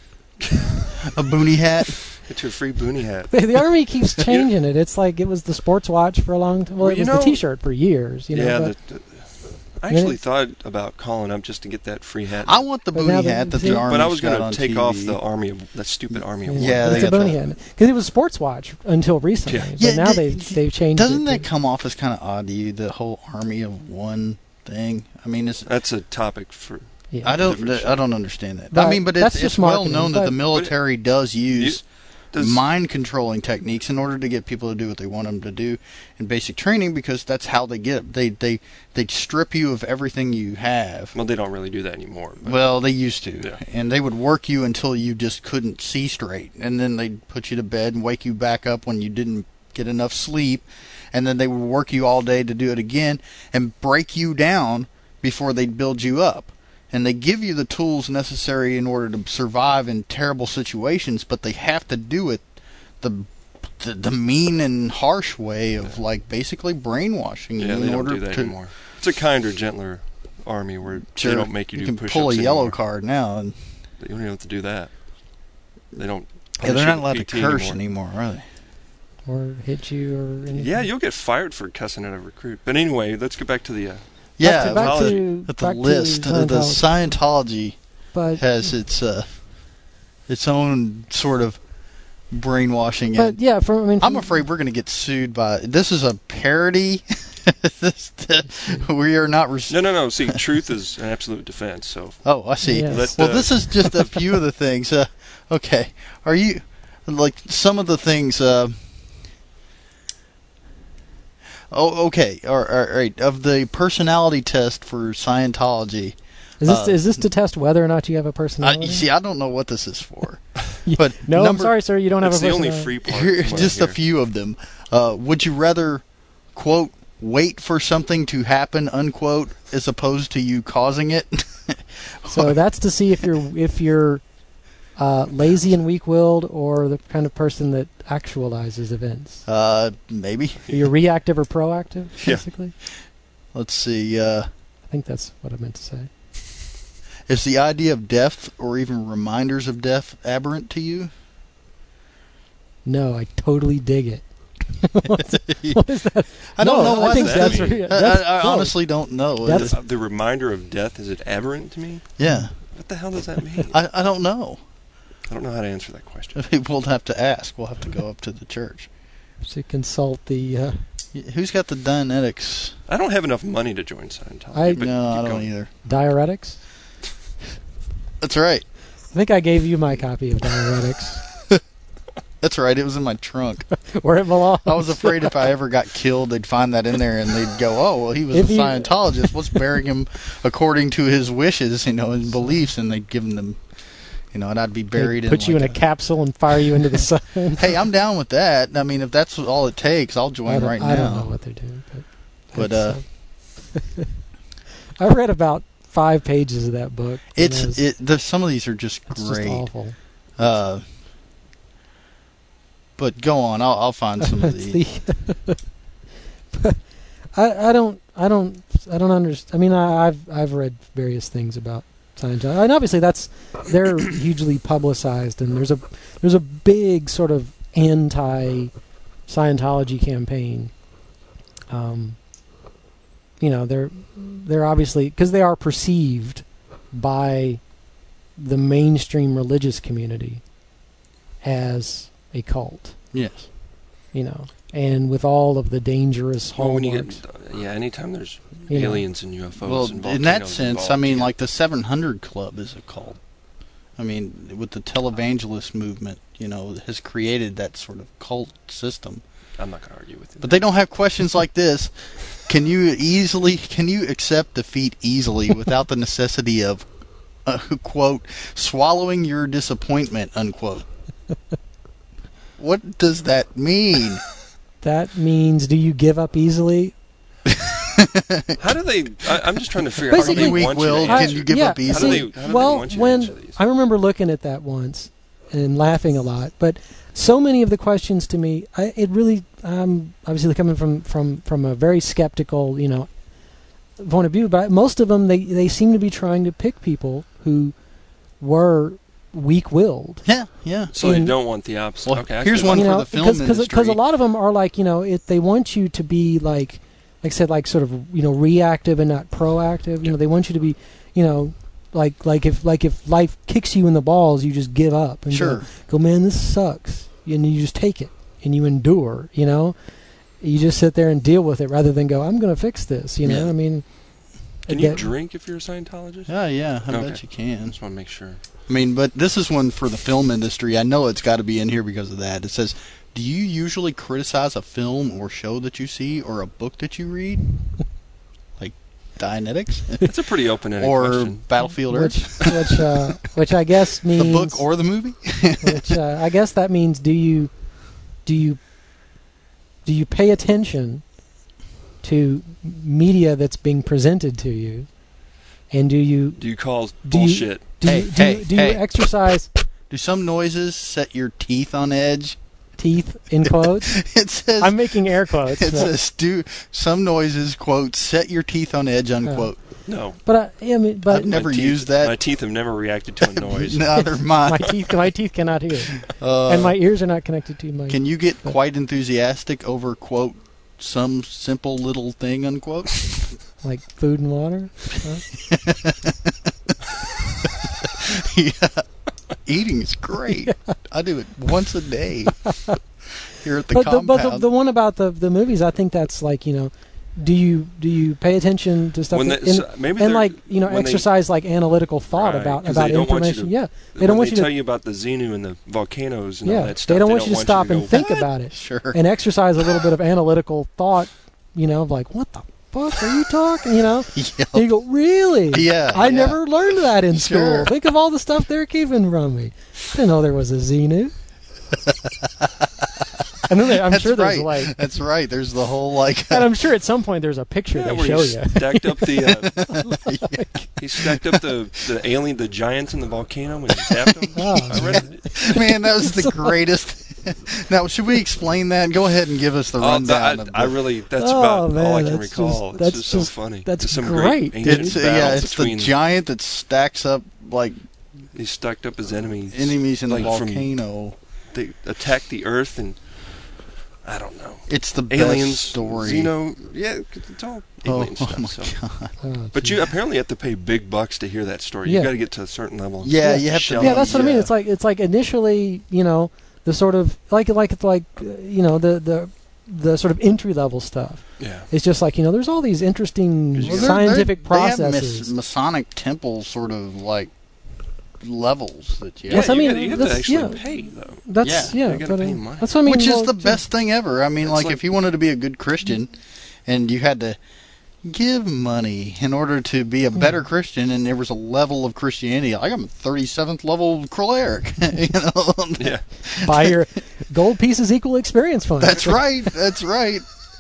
a boonie hat. Get your free boonie hat. The, the army keeps changing it. It's like it was the sports watch for a long time. Well, Well, it you was know- the T-shirt for years. You know, yeah, but, the, the, I actually thought about calling up just to get that free hat. I want the But now booty the- hat that see- the Army but I was going going to to take off the Army of that stupid Army of One. Yeah, it's they a got boonie that. hat because it was Sports Watch until recently. Yeah. But Yeah, now d- they d- they've changed. Doesn't it that to- come off as kind of odd to you, the whole Army of One thing? I mean, it's That's a topic for. Yeah. I don't different I don't understand that. But I mean, but that's it's, just it's well marketing, known that but- the military does use Does, mind controlling techniques in order to get people to do what they want them to do in basic training, because that's how they get they they they strip you of everything you have. well, they don't really do that anymore. But Well, they used to, Yeah. and they would work you until you just couldn't see straight, and then they'd put you to bed and wake you back up when you didn't get enough sleep, and then they would work you all day to do it again and break you down before they'd build you up. And they give you the tools necessary in order to survive in terrible situations, but they have to do it the the, the mean and harsh way of like basically brainwashing you yeah, in they don't order do that to. anymore. It's a kinder, gentler army where Sure, they don't make you, do can push-ups pull a yellow anymore. card now, and You don't even have to do that. They don't. yeah, they're punish you not with allowed to P T curse anymore, are they? or hit you or anything. Yeah, you'll get fired for cussing at a recruit. But anyway, let's get back to the. Uh, Yeah, back to, back but to, but the back to list, uh, the Scientology. Scientology But has its uh, its own sort of brainwashing. but And yeah, from I mean, I'm from- afraid we're going to get sued by. This is a parody. this, we are not. Res- no, no, no. See, truth is an absolute defense. So oh, I see. Yes. Let, Well, uh, this is just a few of the things. Uh, okay, are you like some of the things? Uh, oh, okay. All right, all right. Of the personality test for Scientology. is this uh, is this to test whether or not you have a I, personality? you see, I don't know what this is for, Yeah. but no, I'm number- sorry, sir. You don't have it's a the only personality. free part. Here, from what I just a hear. few of them. Uh, would you rather, quote, wait for something to happen, unquote, as opposed to you causing it? So that's to see if you're if you're uh, lazy and weak-willed, or the kind of person that actualizes events. uh, maybe. Are you reactive or proactive? Yeah. Basically, Let's see. Uh, I think that's what I meant to say. is the idea of death or even reminders of death aberrant to you? No, I totally dig it. What's- what is that? I don't No, know I what think that that's means. re- I- that's I, I close. honestly don't know. That's- Uh, the reminder of death, is it aberrant to me? yeah, What the hell does that mean? I, I don't know. I don't know how to answer that question. We'll have to ask. We'll have to go up to the church. To consult the. Uh, Who's got the Dianetics? I don't have enough money to join Scientology. I- but No, I keep don't going. either. diuretics. That's right. I think I gave you my copy of diuretics. That's right. It was in my trunk. Where it belongs. I was afraid if I ever got killed, they'd find that in there and they'd go, "Oh, well, he was If a you- Scientologist. Let's bury him according to his wishes, you know, and beliefs." And they'd give him them, you know, and I'd be They buried in. put you in like a capsule and fire you into the sun. Hey, I'm down with that. I mean, if that's all it takes, I'll I join don't, right I don't now. know what they're doing, but But, it's, uh, I read about five pages of that book. and It's it was- it. The, some of these are just it's just great. awful. Uh, but go on. I'll I'll find some of It's these. the- but I I don't I don't I don't understand. I mean, I, I've I've read various things about Scientology, and obviously that's they're hugely publicized, and there's a there's a big sort of anti Scientology campaign. Um, you know, they're they're obviously because they are perceived by the mainstream religious community as a cult. Yes. You know, and with all of the dangerous Well, when hallmarks. you get, yeah, anytime there's You know. aliens and U F Os Well, and in that volcanoes sense, involved, I mean, yeah. like the seven hundred Club is a cult. I mean, with the televangelist movement, you know, has created that sort of cult system. I'm not going to argue with you. But they don't have questions like this. Can you easily, can you accept defeat easily without the necessity of, uh, quote, swallowing your disappointment, unquote? What does that mean? That means, do you give up easily? How do they? I, I'm just trying to figure out how Basically- do they want you to Weak-willed, answer. can you give yeah, up easily? How do see, they- how do they well, want you to when answer these? I remember looking at that once and laughing a lot, but so many of the questions to me, I, it really, um, obviously coming from, from, from a very skeptical, you know, point of view, but most of them, they, they seem to be trying to pick people who were weak-willed. Yeah, yeah. So they in- don't want the opposite. Well, okay, I here's see one that. you for know, the film because, because, industry. because a lot of them are like, you know, it, they want you to be like like I said, like sort of you know reactive and not proactive. You know, they want you to be, you know, like like if like if life kicks you in the balls, you just give up and Sure. go, go, man, this sucks, and you just take it and you endure. You know, you just sit there and deal with it rather than go, I'm going to fix this. You know, Yeah. I mean, Can you that- drink if you're a Scientologist? Yeah, yeah, I Okay. bet you can. Just want to make sure. I mean, but this is one for the film industry. I know it's got to be in here because of that. It says, do you usually criticize a film or show that you see or a book that you read? Like Dianetics? It's a pretty open-ended or question. Battlefield which Earth? which uh, which I guess means The book or the movie? which uh, I guess that means do you do you do you pay attention to media that's being presented to you, and do you Do you call do you- bullshit? do Hey, you, do, hey, you, do hey. you exercise Do some noises set your teeth on edge? teeth in quotes? It says, I'm making air quotes, it but, says, do some noises, quote, set your teeth on edge, unquote. No. but I, yeah, I mean, but I've never My teeth- used that. My teeth have never reacted to a noise. Neither mine. my teeth my teeth cannot hear, Uh, and my ears are not connected to my. Can you get but- quite enthusiastic over, quote, some simple little thing, unquote? like food and water? Huh? Yeah. Eating is great. I do it once a day here at the but the, compound. but the, the one about the the movies, I think that's like, you know, do you do you pay attention to stuff When that, they- and, so maybe and they're- like you know when they- exercise like analytical thought Right, about 'cause about they don't want you information? to- yeah, they when don't want they you tell to you about the Xenu and the volcanoes and all yeah that stuff. they don't want you to stop want and go, think "What?" about it Sure. and exercise a little bit of analytical thought. You know, of like what the fuck are you talking? You know, Yep. and you go really? Yeah, I yeah. never learned that in school. Sure. Think of all the stuff they're keeping from me. I didn't know there was a Xenu. And then they, I'm That's sure there's right. like. That's right. There's the whole, like... And I'm sure at some point there's a picture Yeah, they where show he you. stacked up the uh, he stacked up the, the alien the giants in the volcano when he tapped them. Oh, I read it. Man, that was the greatest... Now, should we explain that? Go ahead and give us the Oh, rundown. I, of I the- really that's Oh, about all man, I can that's recall. just- that's it's just so just- funny. that's There's some great, great ancient It's, uh, battles yeah, it's between the giant that stacks up, like, he stacked up his enemies. enemies in like the from- volcano. They attacked the Earth and I don't know. It's the Aliens, best story. Xeno, yeah, it's all Oh, alien oh stuff. my so. God. Oh, But you geez. apparently have to pay big bucks to hear that story. Yeah. You got to get to a certain level. Yeah, Yeah. you have to... Shell yeah, that's what I mean. yeah. It's like it's like initially, you know, the sort of like like like uh, you know the the the sort of entry level stuff. Yeah. It's just like, you know, there's all these interesting Well, Well, they're- scientific they're- they have processes. Mas- Masonic temple sort of, like, levels that you Yes, have. I you mean, gotta- you have to that's- actually yeah. pay though. That's Yeah, yeah, you gotta but, pay uh, money. that's what I mean. Which is well, the yeah. best thing ever. I mean, It's like, like- if you wanted to be a good Christian and you had to give money in order to be a better Christian, and there was a level of Christianity, like I'm a thirty-seventh level cleric, you know? Yeah. Buy your gold pieces equal experience fund. That's right. That's right.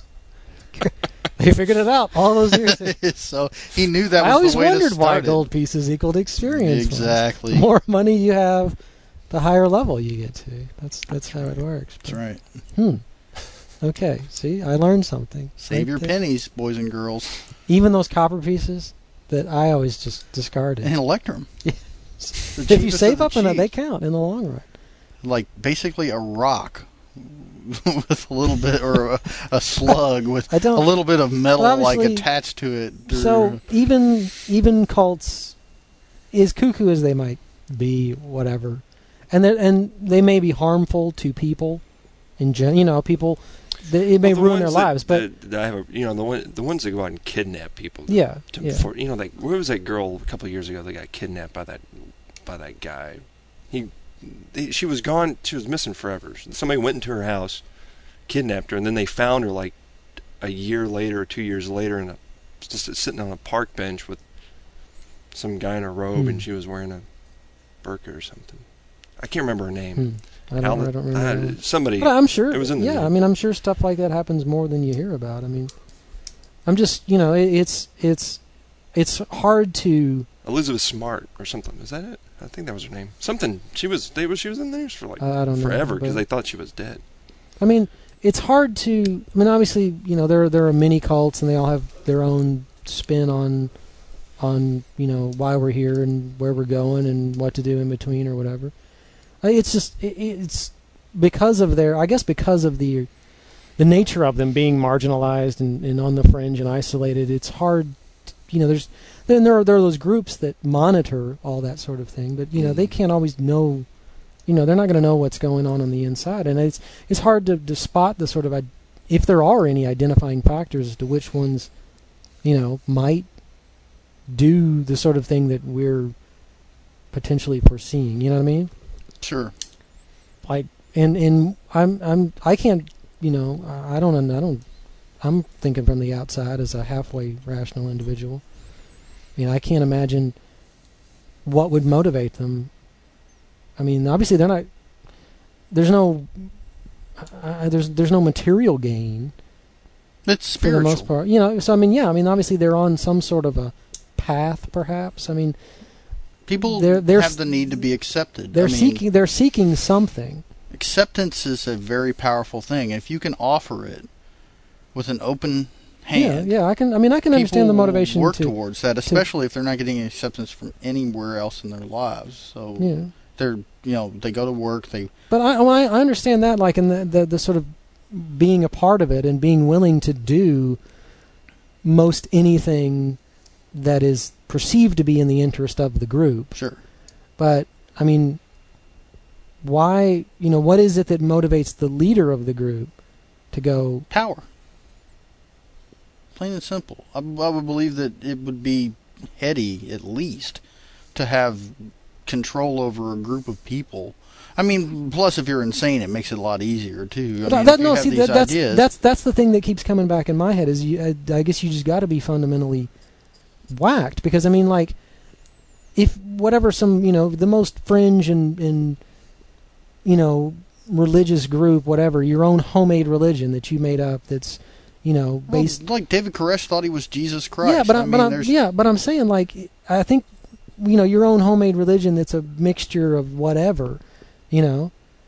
They figured it out all those years. So he knew that was I always the way wondered to why start it. gold pieces equaled experience. funds. Exactly. The more money you have, the higher level you get to. That's that's how it works. That's right. Hmm. Okay. See, I learned something. Save Right your there. pennies, boys and girls. Even those copper pieces that I always just discarded. And Electrum. Yeah. The If you cheapest save of the up in it, cheap. they count in the long run. Like basically a rock with a little bit, or a, a slug with I don't- a little bit of metal Well, like obviously- attached to it. So even even cults, as cuckoo as they might be, whatever, and they and they may be harmful to people, in gen. You know, people. They, it may Well, the ruin their ones that- lives, but that, that I have a, you know, the one, the ones that go out and kidnap people. yeah, To, yeah. for, you know, like where was that girl a couple of years ago that got kidnapped by that by that guy? He, they, she was gone. She was missing forever. Somebody went into her house, kidnapped her, and then they found her like a year later or two years later, in a just sitting on a park bench with some guy in a robe, Hmm. and she was wearing a burqa or something. I can't remember her name. Hmm. I don't, Alan- I don't remember. uh, somebody. But I'm sure. it was in the yeah, news. I mean, I'm sure stuff like that happens more than you hear about. I mean, I'm just, you know, it, it's it's it's hard to. Elizabeth Smart or something. Is that it? I think that was her name. Something. She was. They was. She was in the news for like I don't know, forever because but- they thought she was dead. I mean, it's hard to. I mean, obviously, you know, there there are many cults, and they all have their own spin on, on you know why we're here and where we're going and what to do in between or whatever. I- It's just it, it's because of their. I guess because of the, the nature of them being marginalized and, and on the fringe and isolated, it's hard. You know, there's then there are there are those groups that monitor all that sort of thing, but you know, they can't always know. You know, they're not going to know what's going on on the inside, and it's it's hard to, to spot the sort of, if there are any identifying factors as to which ones, you know, might do the sort of thing that we're potentially foreseeing. You know what I mean? Sure. Like, and and I'm I'm I can't, you know, I don't I don't I'm thinking from the outside as a halfway rational individual. You know, I can't imagine what would motivate them. I mean, obviously they're not. There's no. Uh, there's there's no material gain. It's spiritual for the most part, you know. So I mean, yeah, I mean, obviously they're on some sort of a path, perhaps. I mean, people they're, they're, have the need to be accepted. They're I mean, seeking. They're seeking something. Acceptance is a very powerful thing. If you can offer it with an open hand, yeah, yeah, I can. I mean, I can understand the motivation work to work towards that, especially if they're not getting acceptance from anywhere else in their lives. So yeah. they're, you know, they go to work. They. But I, I understand that, like in the, the the sort of being a part of it and being willing to do most anything that is perceived to be in the interest of the group. Sure. But I mean, why? You know, what is it that motivates the leader of the group to go power? Plain and simple. I, I would believe that it would be heady, at least, to have control over a group of people. I mean, plus if you're insane, it makes it a lot easier too. I mean, that, if you no, have see, these that, that's ideas, that's that's the thing that keeps coming back in my head. Is you, I, I guess you just got to be fundamentally whacked, because I mean, like, if whatever some you know the most fringe and and you know religious group, whatever, your own homemade religion that you made up, that's you know based well, like David Koresh thought he was Jesus Christ. Yeah, but I I, mean, but I'm, there's yeah, but I'm saying, like, I think you know your own homemade religion that's a mixture of whatever, you know,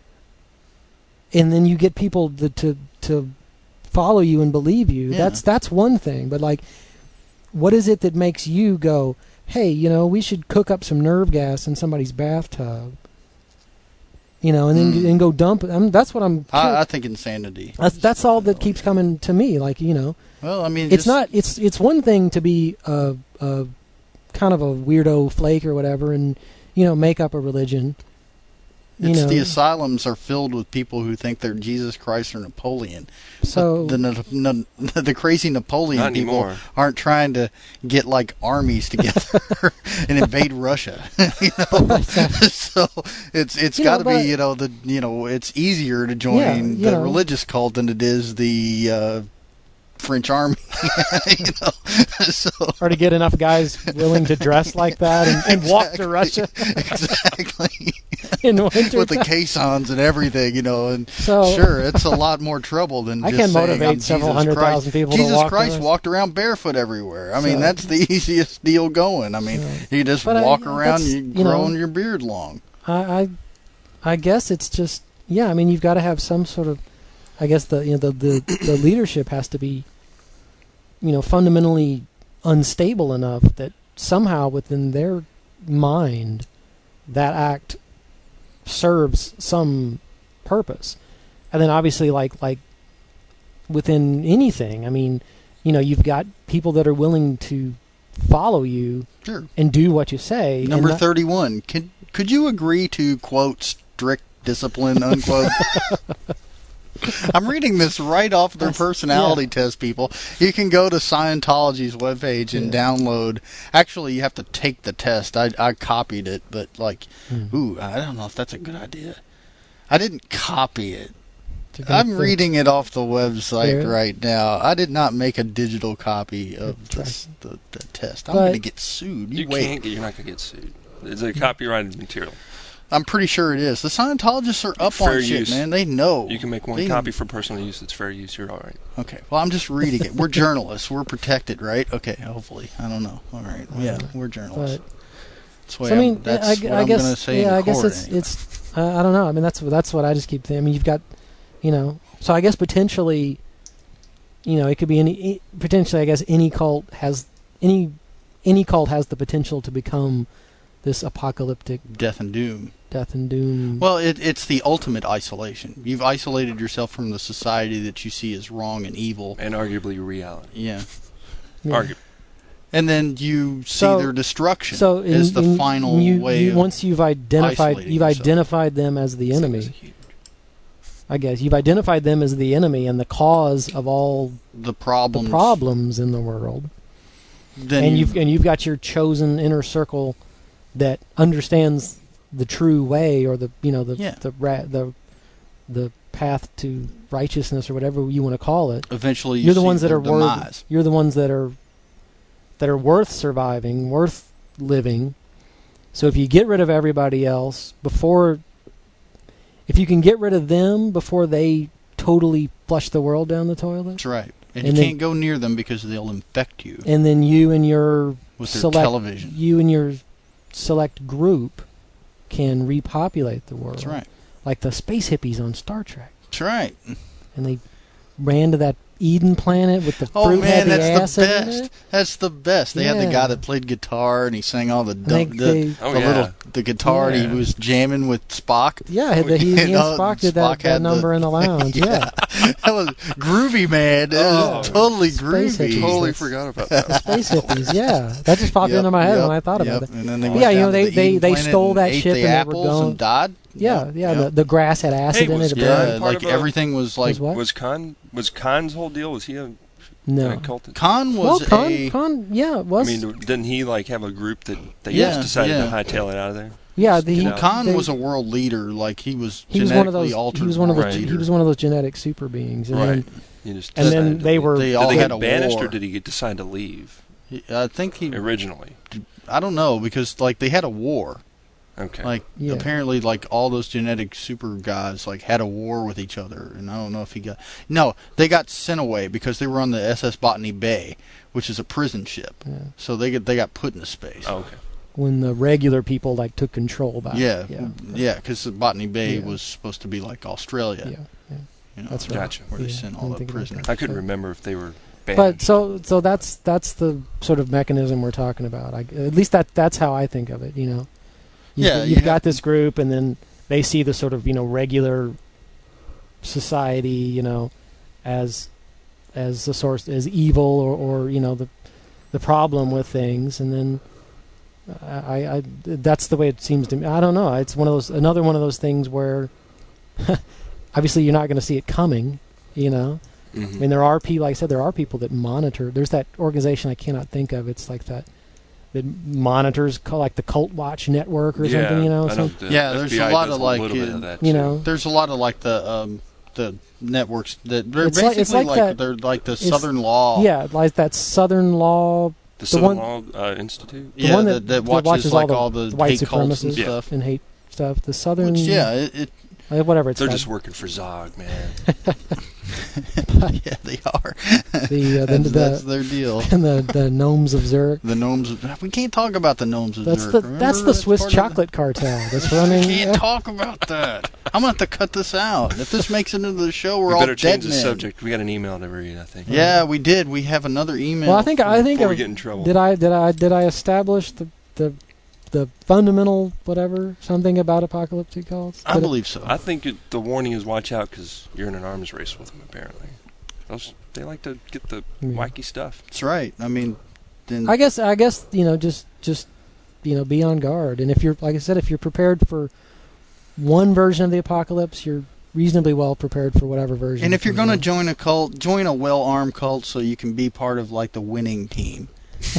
and then you get people to to, to follow you and believe you. Yeah. That's that's one thing, but like, what is it that makes you go, hey, you know, we should cook up some nerve gas in somebody's bathtub, you know, and then Mm. and go dump it? I mean, that's what I'm. I, I think insanity. That's that's all that keeps coming to me. Like, you know, Well, I mean, it's just, not. It's it's one thing to be a, a kind of a weirdo flake or whatever, and you know, make up a religion. You It's know, the asylums are filled with people who think they're Jesus Christ or Napoleon. so the the, the, the crazy Napoleon Not people anymore. aren't trying to get like armies together and invade Russia. You know, so it's it's You got know, to but- be you know the you know it's easier to join Yeah, you the know. religious cult than it is the uh, French army. You know, so or to get enough guys willing to dress like that and, and walk to Russia exactly. in winter. With the caissons and everything, you know, and So- sure, it's a lot more trouble than I just can saying, motivate I'm several Jesus hundred Christ. thousand people to Jesus walk Christ with us. walked around barefoot everywhere. I mean, So- that's the easiest deal going. I mean, So- you just But I- walk around, that's, you you know- growing your beard long. I, I I guess it's just yeah. I mean, you've got to have some sort of. I guess the you know the, the, the leadership has to be, you know, fundamentally unstable enough that somehow within their mind, that act serves some purpose, and then obviously like like within anything. I mean, you know, you've got people that are willing to follow you Sure. and do what you say. and Number not- thirty-one. Could could you agree to quote strict discipline unquote? I'm reading this right off their That's- personality yeah. test, people. You can go to Scientology's webpage and Yeah. download. Actually, you have to take the test. I I copied it, but like, Hmm. ooh, I don't know if that's a good idea. I didn't copy it. You're gonna I'm think- reading it off the website There. right now. I did not make a digital copy of Try. this, the, the test. I'm But- going to get sued. You, You wait. can't get. You're not gonna get sued. It's a copyrighted material. I'm pretty sure it is. The Scientologists are up Fair on shit, use. man. They know. You can make one They- copy for personal use. It's fair use. You're all right. Okay. Well, I'm just reading it. We're journalists. We're protected, right? Okay. Hopefully. I don't know. All right. Yeah, we're journalists. But That's, the way so, I mean, I'm, that's I, what I I'm guess going to say yeah, in I guess court it's anyway. it's uh, I don't know. I mean, that's that's what I just keep thinking. I mean, you've got, you know, so I guess potentially, you know, it could be any potentially. I guess any cult has any any cult has the potential to become this apocalyptic Death and doom. death and doom. Well, it, it's the ultimate isolation. You've isolated yourself from the society that you see as wrong and evil. And arguably reality. Yeah. Yeah. Argu- And then you see So- their destruction So in, is the in- final you, way you, of once you've identified isolating you've yourself. identified them as the enemy. I guess you've identified them as the enemy and the cause of all the problems. the problems in the world. Then and you, you've and you've got your chosen inner circle that understands the true way, or the you know the Yeah. the ra- the the path to righteousness, or whatever you want to call it. eventually you You're the see ones that their are worth. demise. You're the ones that are that are worth surviving, worth living. So if you get rid of everybody else before, if you can get rid of them before they totally flush the world down the toilet, That's right. And, And you then- can't go near them because they'll infect you and then you and your with their select, television. you and your select group can repopulate the world. That's right. Like the space hippies on Star Trek. That's right. And they ran to that Eden planet with the Oh fruit man, heavy that's the acid in best. it. That's the best. They had the Yeah. guy that played guitar and he sang all the they- dumb, the, they- the Oh, yeah. little the guitar and Yeah. he was jamming with Spock. Yeah, the, he, he and know, Spock did Spock that, that had the- number in the lounge. yeah. That was groovy, man. It Oh. was totally Space groovy. hippies. Totally That's- forgot about that. Space hippies, yeah. That just popped Yep, into my head yep, when I thought yep. about it. And then they Yeah, went you down know, to they- the they- Eden they planet stole and that ate ship the and they were apples going- and died. Yeah, yeah. Yep. The, the grass had acid Hey, in was- it. It Yeah, burned. part like of a- everything was like Was what? Was Khan was Khan's whole deal? Was he a No. an occultist? Khan Well, was Con, a Con, yeah, it I was. mean, didn't he like have a group that they Yeah, just decided yeah. to hightail it out of there? yeah, the, you he, know. Khan they- was a world leader. Like he was he was genetically one of those. altered. He was one of those. world Right. He leader. was one of those genetic super beings. And Right. then, You just and then decided to they leave. were. They Did all they had get a banished, war. or did he get decide to leave He- I think he. originally? I don't know because like they had a war. Okay. Like Yeah. apparently, like all those genetic super guys like had a war with each other, and I don't know if he got. No, they got sent away because they were on the S S Botany Bay, which is a prison ship. Yeah. So they get they got put into space. oh, okay. When the regular people like took control back. yeah, yeah, yeah, because Botany Bay Yeah. was supposed to be like Australia. yeah, yeah. You know, That's right. Gotcha. Where they Yeah, sent I all didn't the think about prisoners. that. I couldn't remember if they were banned. But so so that's that's the sort of mechanism we're talking about. I, at least that that's how I think of it. You know. You've, Yeah, you you've have- got this group, and then they see the sort of you know regular society, you know, as as the source, as evil, or, or you know the the problem with things, and then I, I that's the way it seems to me. I don't know. It's one of those another one of those things where obviously you're not going to see it coming. You know, Mhm. I mean, there are people. Like I said, there are people that monitor. There's that organization I cannot think of. It's like that that monitors, call like the Cult Watch Network or yeah, something. You know, I some, the Yeah, F there's B a I lot does of, like, little bit uh, of that you too. know, There's a lot of like the um, the networks that they're It's like- basically it's like like, that- they're like the it's- Southern Law. yeah, like that Southern Law, the the Southern one- Law uh, Institute. the yeah, one that, that, that that watches, watches like all all the, the, white hate cults and supremacists stuff. and hate stuff. The Southern, Which, yeah, it, it uh, whatever it's They're called. just working for Zog, man. yeah, they are. the uh, the, that's, the, that's their deal. and the the gnomes of Zurich. The gnomes. Of, we can't talk about the gnomes of That's Zurich. the remember? that's the Swiss part of the- chocolate cartel that's running. We can't talk about that. I'm gonna have to cut this out. If this makes it into the show, we're we all better dead change the men. subject. We got an email to read, I think. Yeah, we did. We have another email. Well, I think I think Before we I- get in trouble. did I did I did I establish the the the fundamental whatever something about apocalyptic cults? I Did it- believe so. I think it, the warning is watch out because you're in an arms race with them. Apparently, Those, they like to get the Yeah. wacky stuff. That's right. I mean, then I guess I guess you know just just you know be on guard, and if you're like I said, if you're prepared for one version of the apocalypse, you're reasonably well prepared for whatever version. and if you're comes going to along. join a cult, join a well-armed cult so you can be part of like the winning team.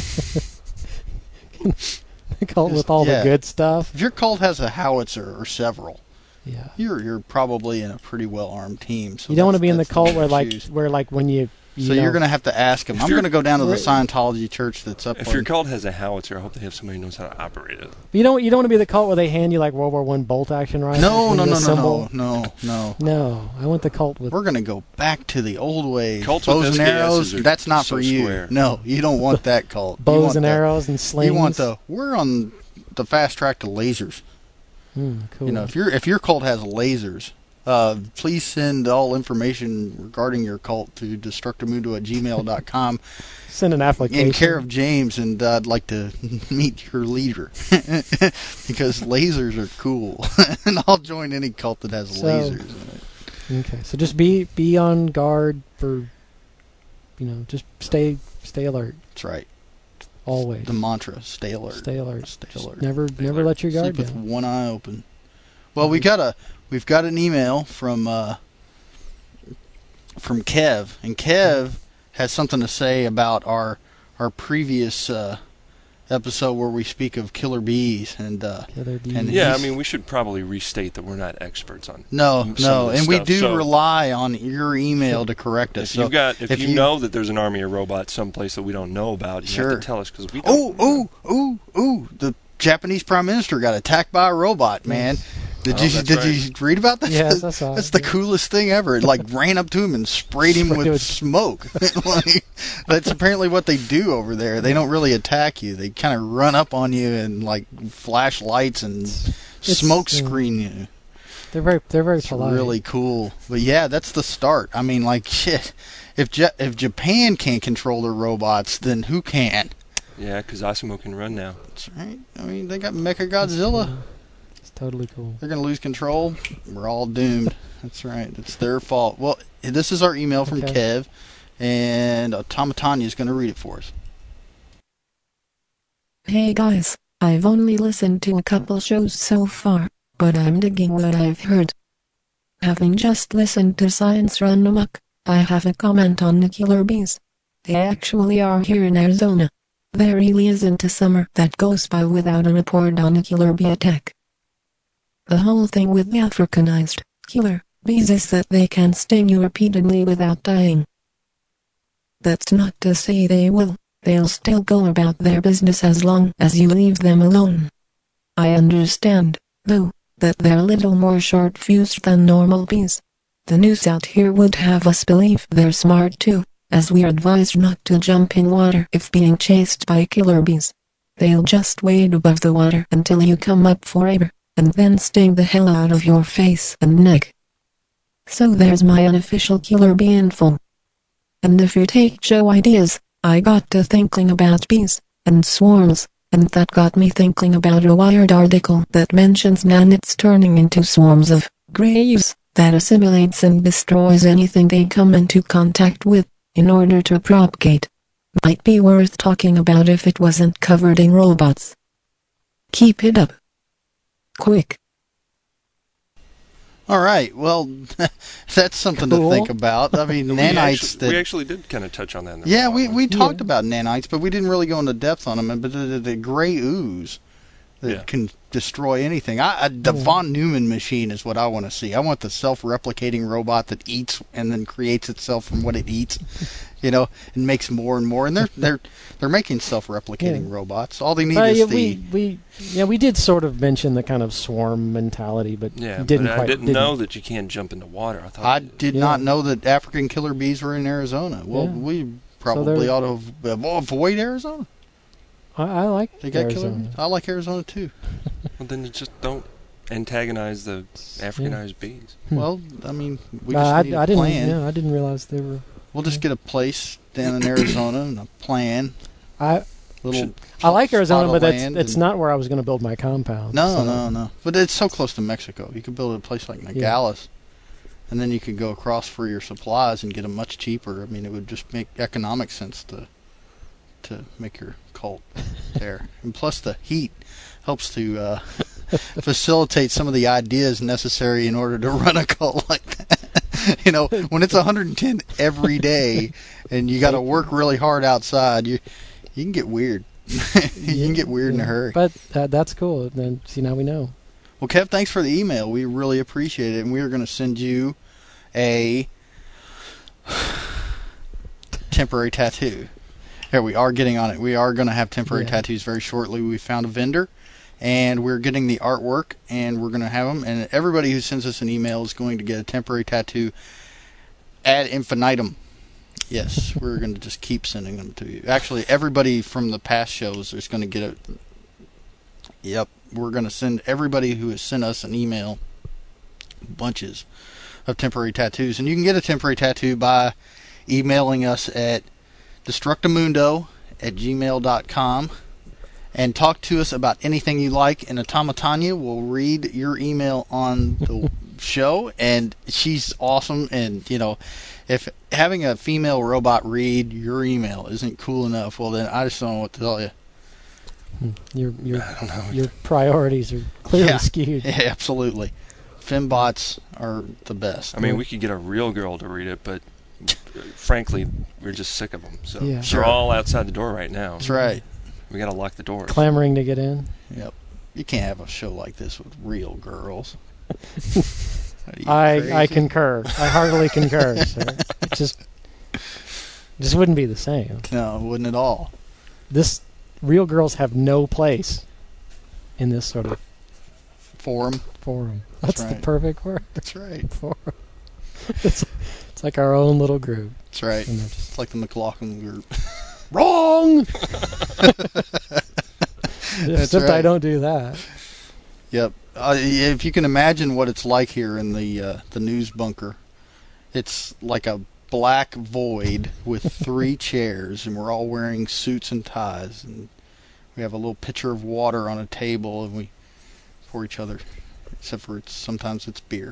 a cult with all Yeah. the good stuff, If your cult has a howitzer or several, yeah. you're you're probably in a pretty well-armed team. So You don't want to that's- be in the that's cult one where to like choose. where like when you, you So know, you're going to have to ask him. If I'm you're- going to go down to the Right. Scientology church that's up. If on, your cult has a howitzer, I hope they have somebody who knows how to operate it. you don't you don't want to be the cult where they hand you like World War One bolt action rifles. no, when no, you no, no, assemble. no, no, no. No, I want the cult with We're going to go back to the old ways. Cults with Bows and S K Ss arrows. are That's not so for you. square. No, you don't want that cult. You bows want and the- arrows and slings. You want the. We're on the fast track to lasers. Mm, cool. You know, if your if your cult has lasers, Uh, please send all information regarding your cult to destructimundo at gmail dot com. Send an application. In care of James, and uh, I'd like to meet your leader. Because lasers are cool. And I'll join any cult that has So- lasers in it. Okay, so just be be on guard for, you know, just stay stay alert That's right. always. The mantra, stay alert. Stay alert. Stay Just alert. Never Stay never alert. let your guard Sleep with down. one eye open. Well, we got a we've got an email from uh, from Kev, and Kev has something to say about our our previous uh, episode where we speak of killer bees and uh, Killer bees. and Yeah, I he's- mean, we should probably restate that we're not experts on. no some no, of this and we stuff, do so- rely on your email to correct us. If So you got, if, if you, you- know that there's an army of robots someplace that we don't know about, you Sure. have to tell us because we oh don't. oh oh oh the Japanese Prime Minister got attacked by a robot, man. Did Oh, you that's did right. you read about that? Yes, I saw it, That's the yeah. coolest thing ever. It like ran up to him and sprayed him Sprayed with with- smoke. Like, that's apparently what they do over there. They don't really attack you. They kind of run up on you and like flash lights and smoke yeah. screen you. They're very they're very It's polite. really cool. But yeah, that's the start. I mean, like shit. If Ja- if Japan can't control their robots, then who can? Yeah, because Asimo can run now. That's right. I mean, they got Mechagodzilla. It's totally cool. They're going to lose control. We're all doomed. That's right. It's their fault. Well, this is our email from Okay. Kev, and Automatanya is going to read it for us. Hey guys, I've only listened to a couple shows so far, but I'm digging what I've heard. Having just listened to Science Run Amok, I have a comment on the killer bees. They actually are here in Arizona. There really isn't a summer that goes by without a report on a killer bee attack. The whole thing with the Africanized killer bees is that they can sting you repeatedly without dying. That's not to say they will. They'll still go about their business as long as you leave them alone. I understand, though, that they're a little more short-fused than normal bees. The news out here would have us believe they're smart too, as we're advised not to jump in water if being chased by killer bees. They'll just wait above the water until you come up for air, and then sting the hell out of your face and neck. So there's my unofficial killer bee info. And if you take show ideas, I got to thinking about bees and swarms, and that got me thinking about a Wired article that mentions gnats turning into swarms of graves that assimilates and destroys anything they come into contact with in order to propagate. Might be worth talking about if it wasn't covered in robots. Keep it up. Quick. All right. Well, that's something Cool. to think about. I mean, We nanites actually, that. we actually did kind of touch on that. In the Yeah, robot we, one. we talked Yeah. about nanites, but we didn't really go into depth on them. But the, the, the gray ooze that Yeah. can destroy anything. I, I, the Yeah. von Neumann machine is what I want to see. I want the self-replicating robot that eats and then creates itself from what it eats, you know, and makes more and more. And they're they're they're making self-replicating Yeah. robots. All they need Uh, is yeah, the. we, we yeah we did sort of mention the kind of swarm mentality, but Yeah, didn't but quite. I didn't, know that you can't jump into water. I thought. I did Yeah. not know that African killer bees were in Arizona. Well, Yeah. we probably they're- ought to av- avoid Arizona. I, I like They got killer Arizona. bees. I like Arizona too. Well, then you just don't antagonize the Africanized bees. Hmm. Well, I mean, we Uh, just I, need I a didn't. plan. Yeah, I didn't realize they were. We'll just get a place down in Arizona and a plan. I Little. Should- I like spot Arizona, of but it's land it's and- not where I was going to build my compound. No, so- no, no. But it's so close to Mexico. You could build a place like Nogales, and then you could go across for your supplies and get them much cheaper. I mean, it would just make economic sense to to make your cult there. And plus, the heat helps to uh, facilitate some of the ideas necessary in order to run a cult like that. You know, when it's one hundred ten every day and you got to work really hard outside, you you can get weird. you can get weird in a Yeah. hurry. But that, that's cool. Then see, now we know. Well, Kev, thanks for the email. We really appreciate it, and we are going to send you a temporary tattoo. Here, we are getting on it. We are going to have temporary Yeah. tattoos very shortly. We found a vendor, and we're getting the artwork, and we're going to have them. And everybody who sends us an email is going to get a temporary tattoo ad infinitum. Yes, we're going to just keep sending them to you. Actually, everybody from the past shows is going to get a. Yep, we're going to send everybody who has sent us an email bunches of temporary tattoos. And you can get a temporary tattoo by emailing us at destructamundo at gmail dot com and talk to us about anything you like. And Automatanya will read your email on the show, and she's awesome. And, you know, if having a female robot read your email isn't cool enough, well, then I just don't know what to tell you. Your your your priorities are clearly Yeah. skewed. Yeah, absolutely. Fembots are the best. I mean, we could get a real girl to read it, but frankly, we're just sick of them. So Yeah. they're Sure. all outside the door right now. That's right. We got to lock the doors. Clamoring to get in. Yep. You can't have a show like this with real girls. Are you I crazy? I concur. I heartily concur, sir. It just just wouldn't be the same. No, it wouldn't at all. This real girls have no place in this sort of Forum. forum. That's That's, the right. perfect word. That's right. Forum. It's it's like our own little group. That's right. And they're just It's like the McLaughlin group. wrong. That's Except I right. don't do that. Yep. Uh, if you can imagine what it's like here in the uh, the news bunker, it's like a black void with three chairs, and we're all wearing suits and ties, and we have a little pitcher of water on a table, and we pour each other. Except for it's sometimes it's beer,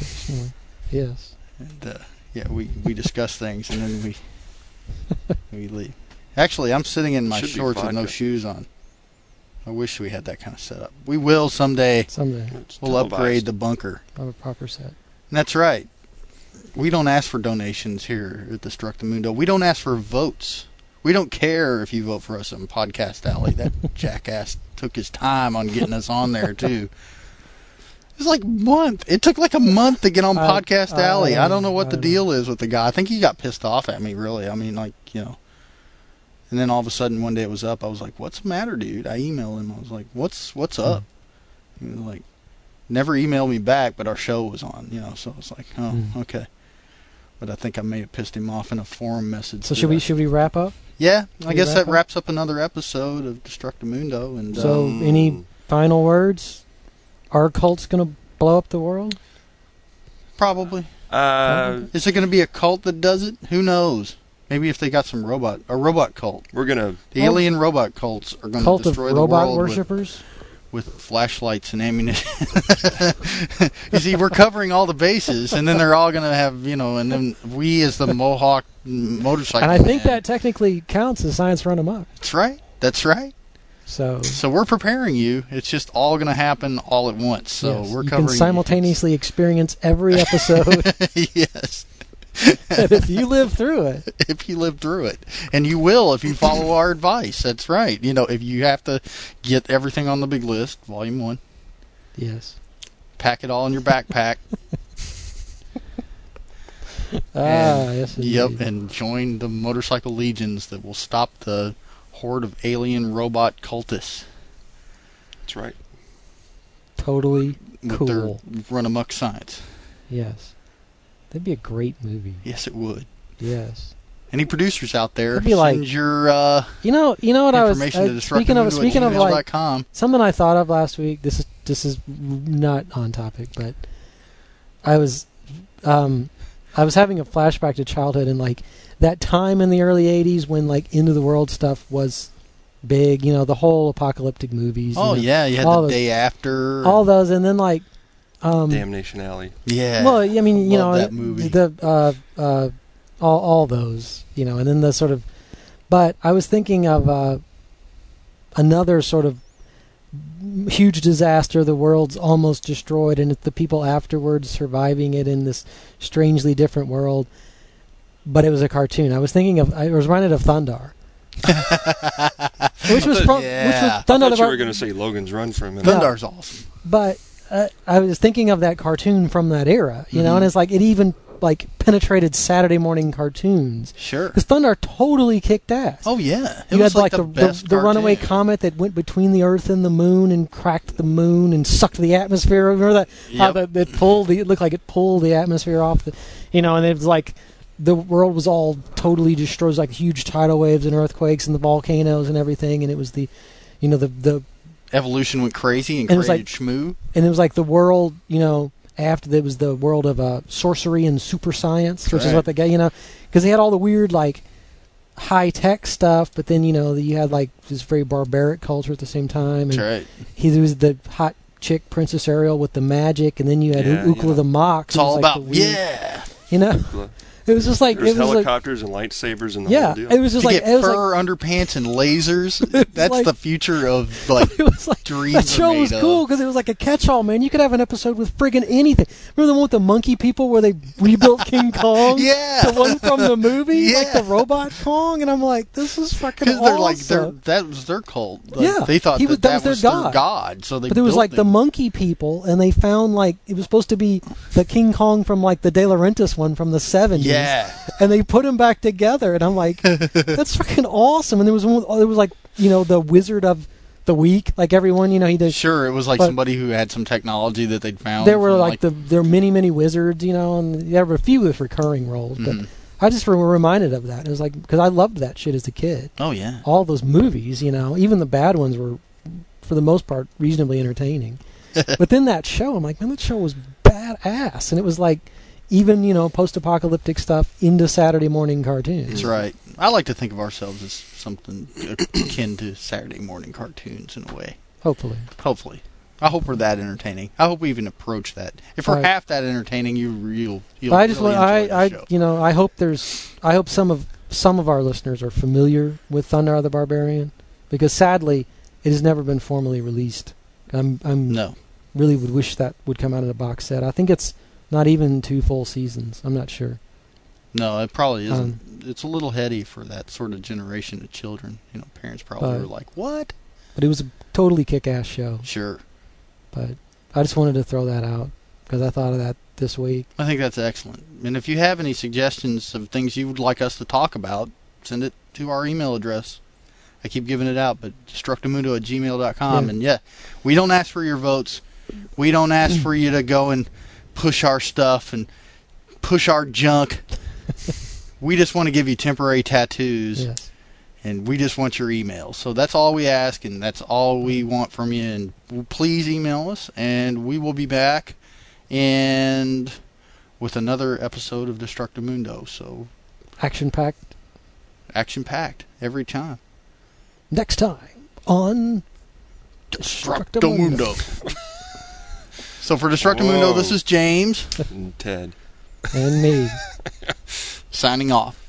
Yes. and uh, yeah, we we discuss things, and then we we leave. Actually, I'm sitting in my Should be shorts with no vodka. shoes on. I wish we had that kind of setup. We will someday. Someday It's We'll televised. upgrade the bunker. I'll have a proper set. And that's right. We don't ask for donations here at Destructamundo. We don't ask for votes. We don't care if you vote for us on Podcast Alley. That jackass took his time on getting us on there, too. It was like a month. It took like a month to get on I- Podcast I- Alley. I don't know what I the don't- deal is with the guy. I think he got pissed off at me, really. I mean, like, you know. And then all of a sudden, one day it was up. I was like, "What's the matter, dude?" I emailed him. I was like, "What's what's up?" He was like, never emailed me back, but our show was on, you know. So I was like, "Oh, Mm. okay." But I think I may have pissed him off in a forum message. So that should we I- should we wrap up? Yeah, I we guess wrap that up? wraps up another episode of Destructamundo. And So um, any final words? Our cult's gonna blow up the world? probably Uh, is it going to be a cult that does it? Who knows? Maybe if they got some robot, a robot cult. we're gonna. The Oh. alien robot cults are going to Cult of destroy the robot world with, worshippers? with flashlights and ammunition. You see, we're covering all the bases, and then they're all going to have, you know, and then we as the Mohawk motorcycle. And I think man. that technically counts as science run amok. That's right. That's right. So So we're preparing you. It's just all going to happen all at once. So yes, we're you covering can simultaneously experience every episode. yes. And if you live through it, If you live through it, and you will if you follow our advice. That's right. You know, if you have to get everything on the big list, volume one, yes. pack it all in your backpack. Ah, And- yes. Yep, indeed. and join the motorcycle legions that will stop the horde of alien robot cultists That's right. Totally with cool. their run amok science. Yes. That'd be a great movie. Yes, it would. Yes. Any producers out there, It'd be like- send your uh, You know, you know what I was information uh, to speaking of speaking of like com. something I thought of last week. This is this is not on topic, but I was um I was having a flashback to childhood and like that time in the early eighties when like Into the World stuff was big, you know, the whole apocalyptic movies. Oh you know, yeah, you had all the those- day after. all those, and then like um Damnation Alley. yeah. well, I mean, you Love know, that movie. the uh, uh, all all those, you know, and then the sort of. But I was thinking of uh, another sort of huge disaster. The world's almost destroyed, and it's the people afterwards surviving it in this strangely different world. But it was a cartoon. I was thinking of. I was reminded of Thundar. which was from, which Yeah. was I Thundar. thought you the- were going to say Logan's Run for a minute. No. Thundar's awesome. but uh, I was thinking of that cartoon from that era, you know, Mhm. and it's like it even like penetrated Saturday morning cartoons Sure. because Thundar totally kicked ass. Oh yeah. It you was had like, the, the, best the, the runaway cartoon. comet that went between the Earth and the Moon and cracked the Moon and sucked the atmosphere. Remember that? How Yep. that that pulled the, it looked like it pulled the atmosphere off the, you know, and it was like the world was all totally destroyed, it was like huge tidal waves and earthquakes and the volcanoes and everything, and it was the, you know, the the Evolution went crazy and, And it was created like- Shmoo. and it was like the world, you know, after there was the world of uh, sorcery and super science, which is Right. what they got, you know, because they had all the weird like high tech stuff, but then you know you had like this very barbaric culture at the same time. And That's right. he there was the hot chick Princess Ariel with the magic, and then you had Yeah, Ukla yeah. the Mox. It's who was, all like, about the weird- yeah. you know. It was just like There's it was like helicopters and lightsabers and the yeah, whole deal. it was just To like get it was fur like underpants and lasers. was That's like- the future of like it was like dreams that are show made was of. cool because it was like a catch-all, man. You could have an episode with friggin' anything. Remember the one with the monkey people where they rebuilt King Kong? Yeah. the one from the movie, like Yeah. the robot Kong, and I'm like, this is fucking Because awesome. they're like they're, that was their cult. Like, Yeah. they thought He that, was- that, that was their god. god. So they But it was built like the him. monkey people, and they found like it was supposed to be the King Kong from like the De Laurentiis one from the seventies. Yeah. And they put him back together, and I'm like, that's fucking awesome. And there was one, with- there was like you know the Wizard of the Week, like everyone, you know, he did. Sure, it was like But- somebody who had some technology that they'd found. There were from, like, the there were many many wizards, you know, and there were a few with recurring roles, but Mhm. I just were reminded of that. It was like because I loved that shit as a kid. Oh yeah. All those movies, you know, even the bad ones were, for the most part, reasonably entertaining. But then that show, I'm like, man, that show was badass, and it was like even you know post-apocalyptic stuff into Saturday morning cartoons. That's right. I like to think of ourselves as something akin to Saturday morning cartoons in a way. Hopefully, Hopefully. I hope we're that entertaining. I hope we even approach that. If we're Right. half that entertaining, you you'll you'll But I just really want, I, enjoy I, the show. you know, I hope there's, I hope some of some of our listeners are familiar with Thunder the Barbarian, because sadly, it has never been formally released. I'm, I'm No. really would wish that would come out in a box set. I think it's not even two full seasons. I'm not sure. No, it probably isn't. Um, it's a little heady for that sort of generation of children. You know, parents probably But- were like, "What?" But it was a totally kick-ass show. Sure. But I just wanted to throw that out because I thought of that this week. I think that's excellent. And if you have any suggestions of things you would like us to talk about, send it to our email address. I keep giving it out, but destructomundo at gmail dot com. Yeah. And yeah, we don't ask for your votes. We don't ask for you to go and push our stuff and push our junk. We just want to give you temporary tattoos, Yes. and we just want your emails. So that's all we ask, and that's all we want from you. And please email us, and we will be back and with another episode of Destructomundo. So Action-packed. action-packed every time. Next time on Destructomundo. So for Destructomundo, Whoa. this is James And Ted. And me. signing off.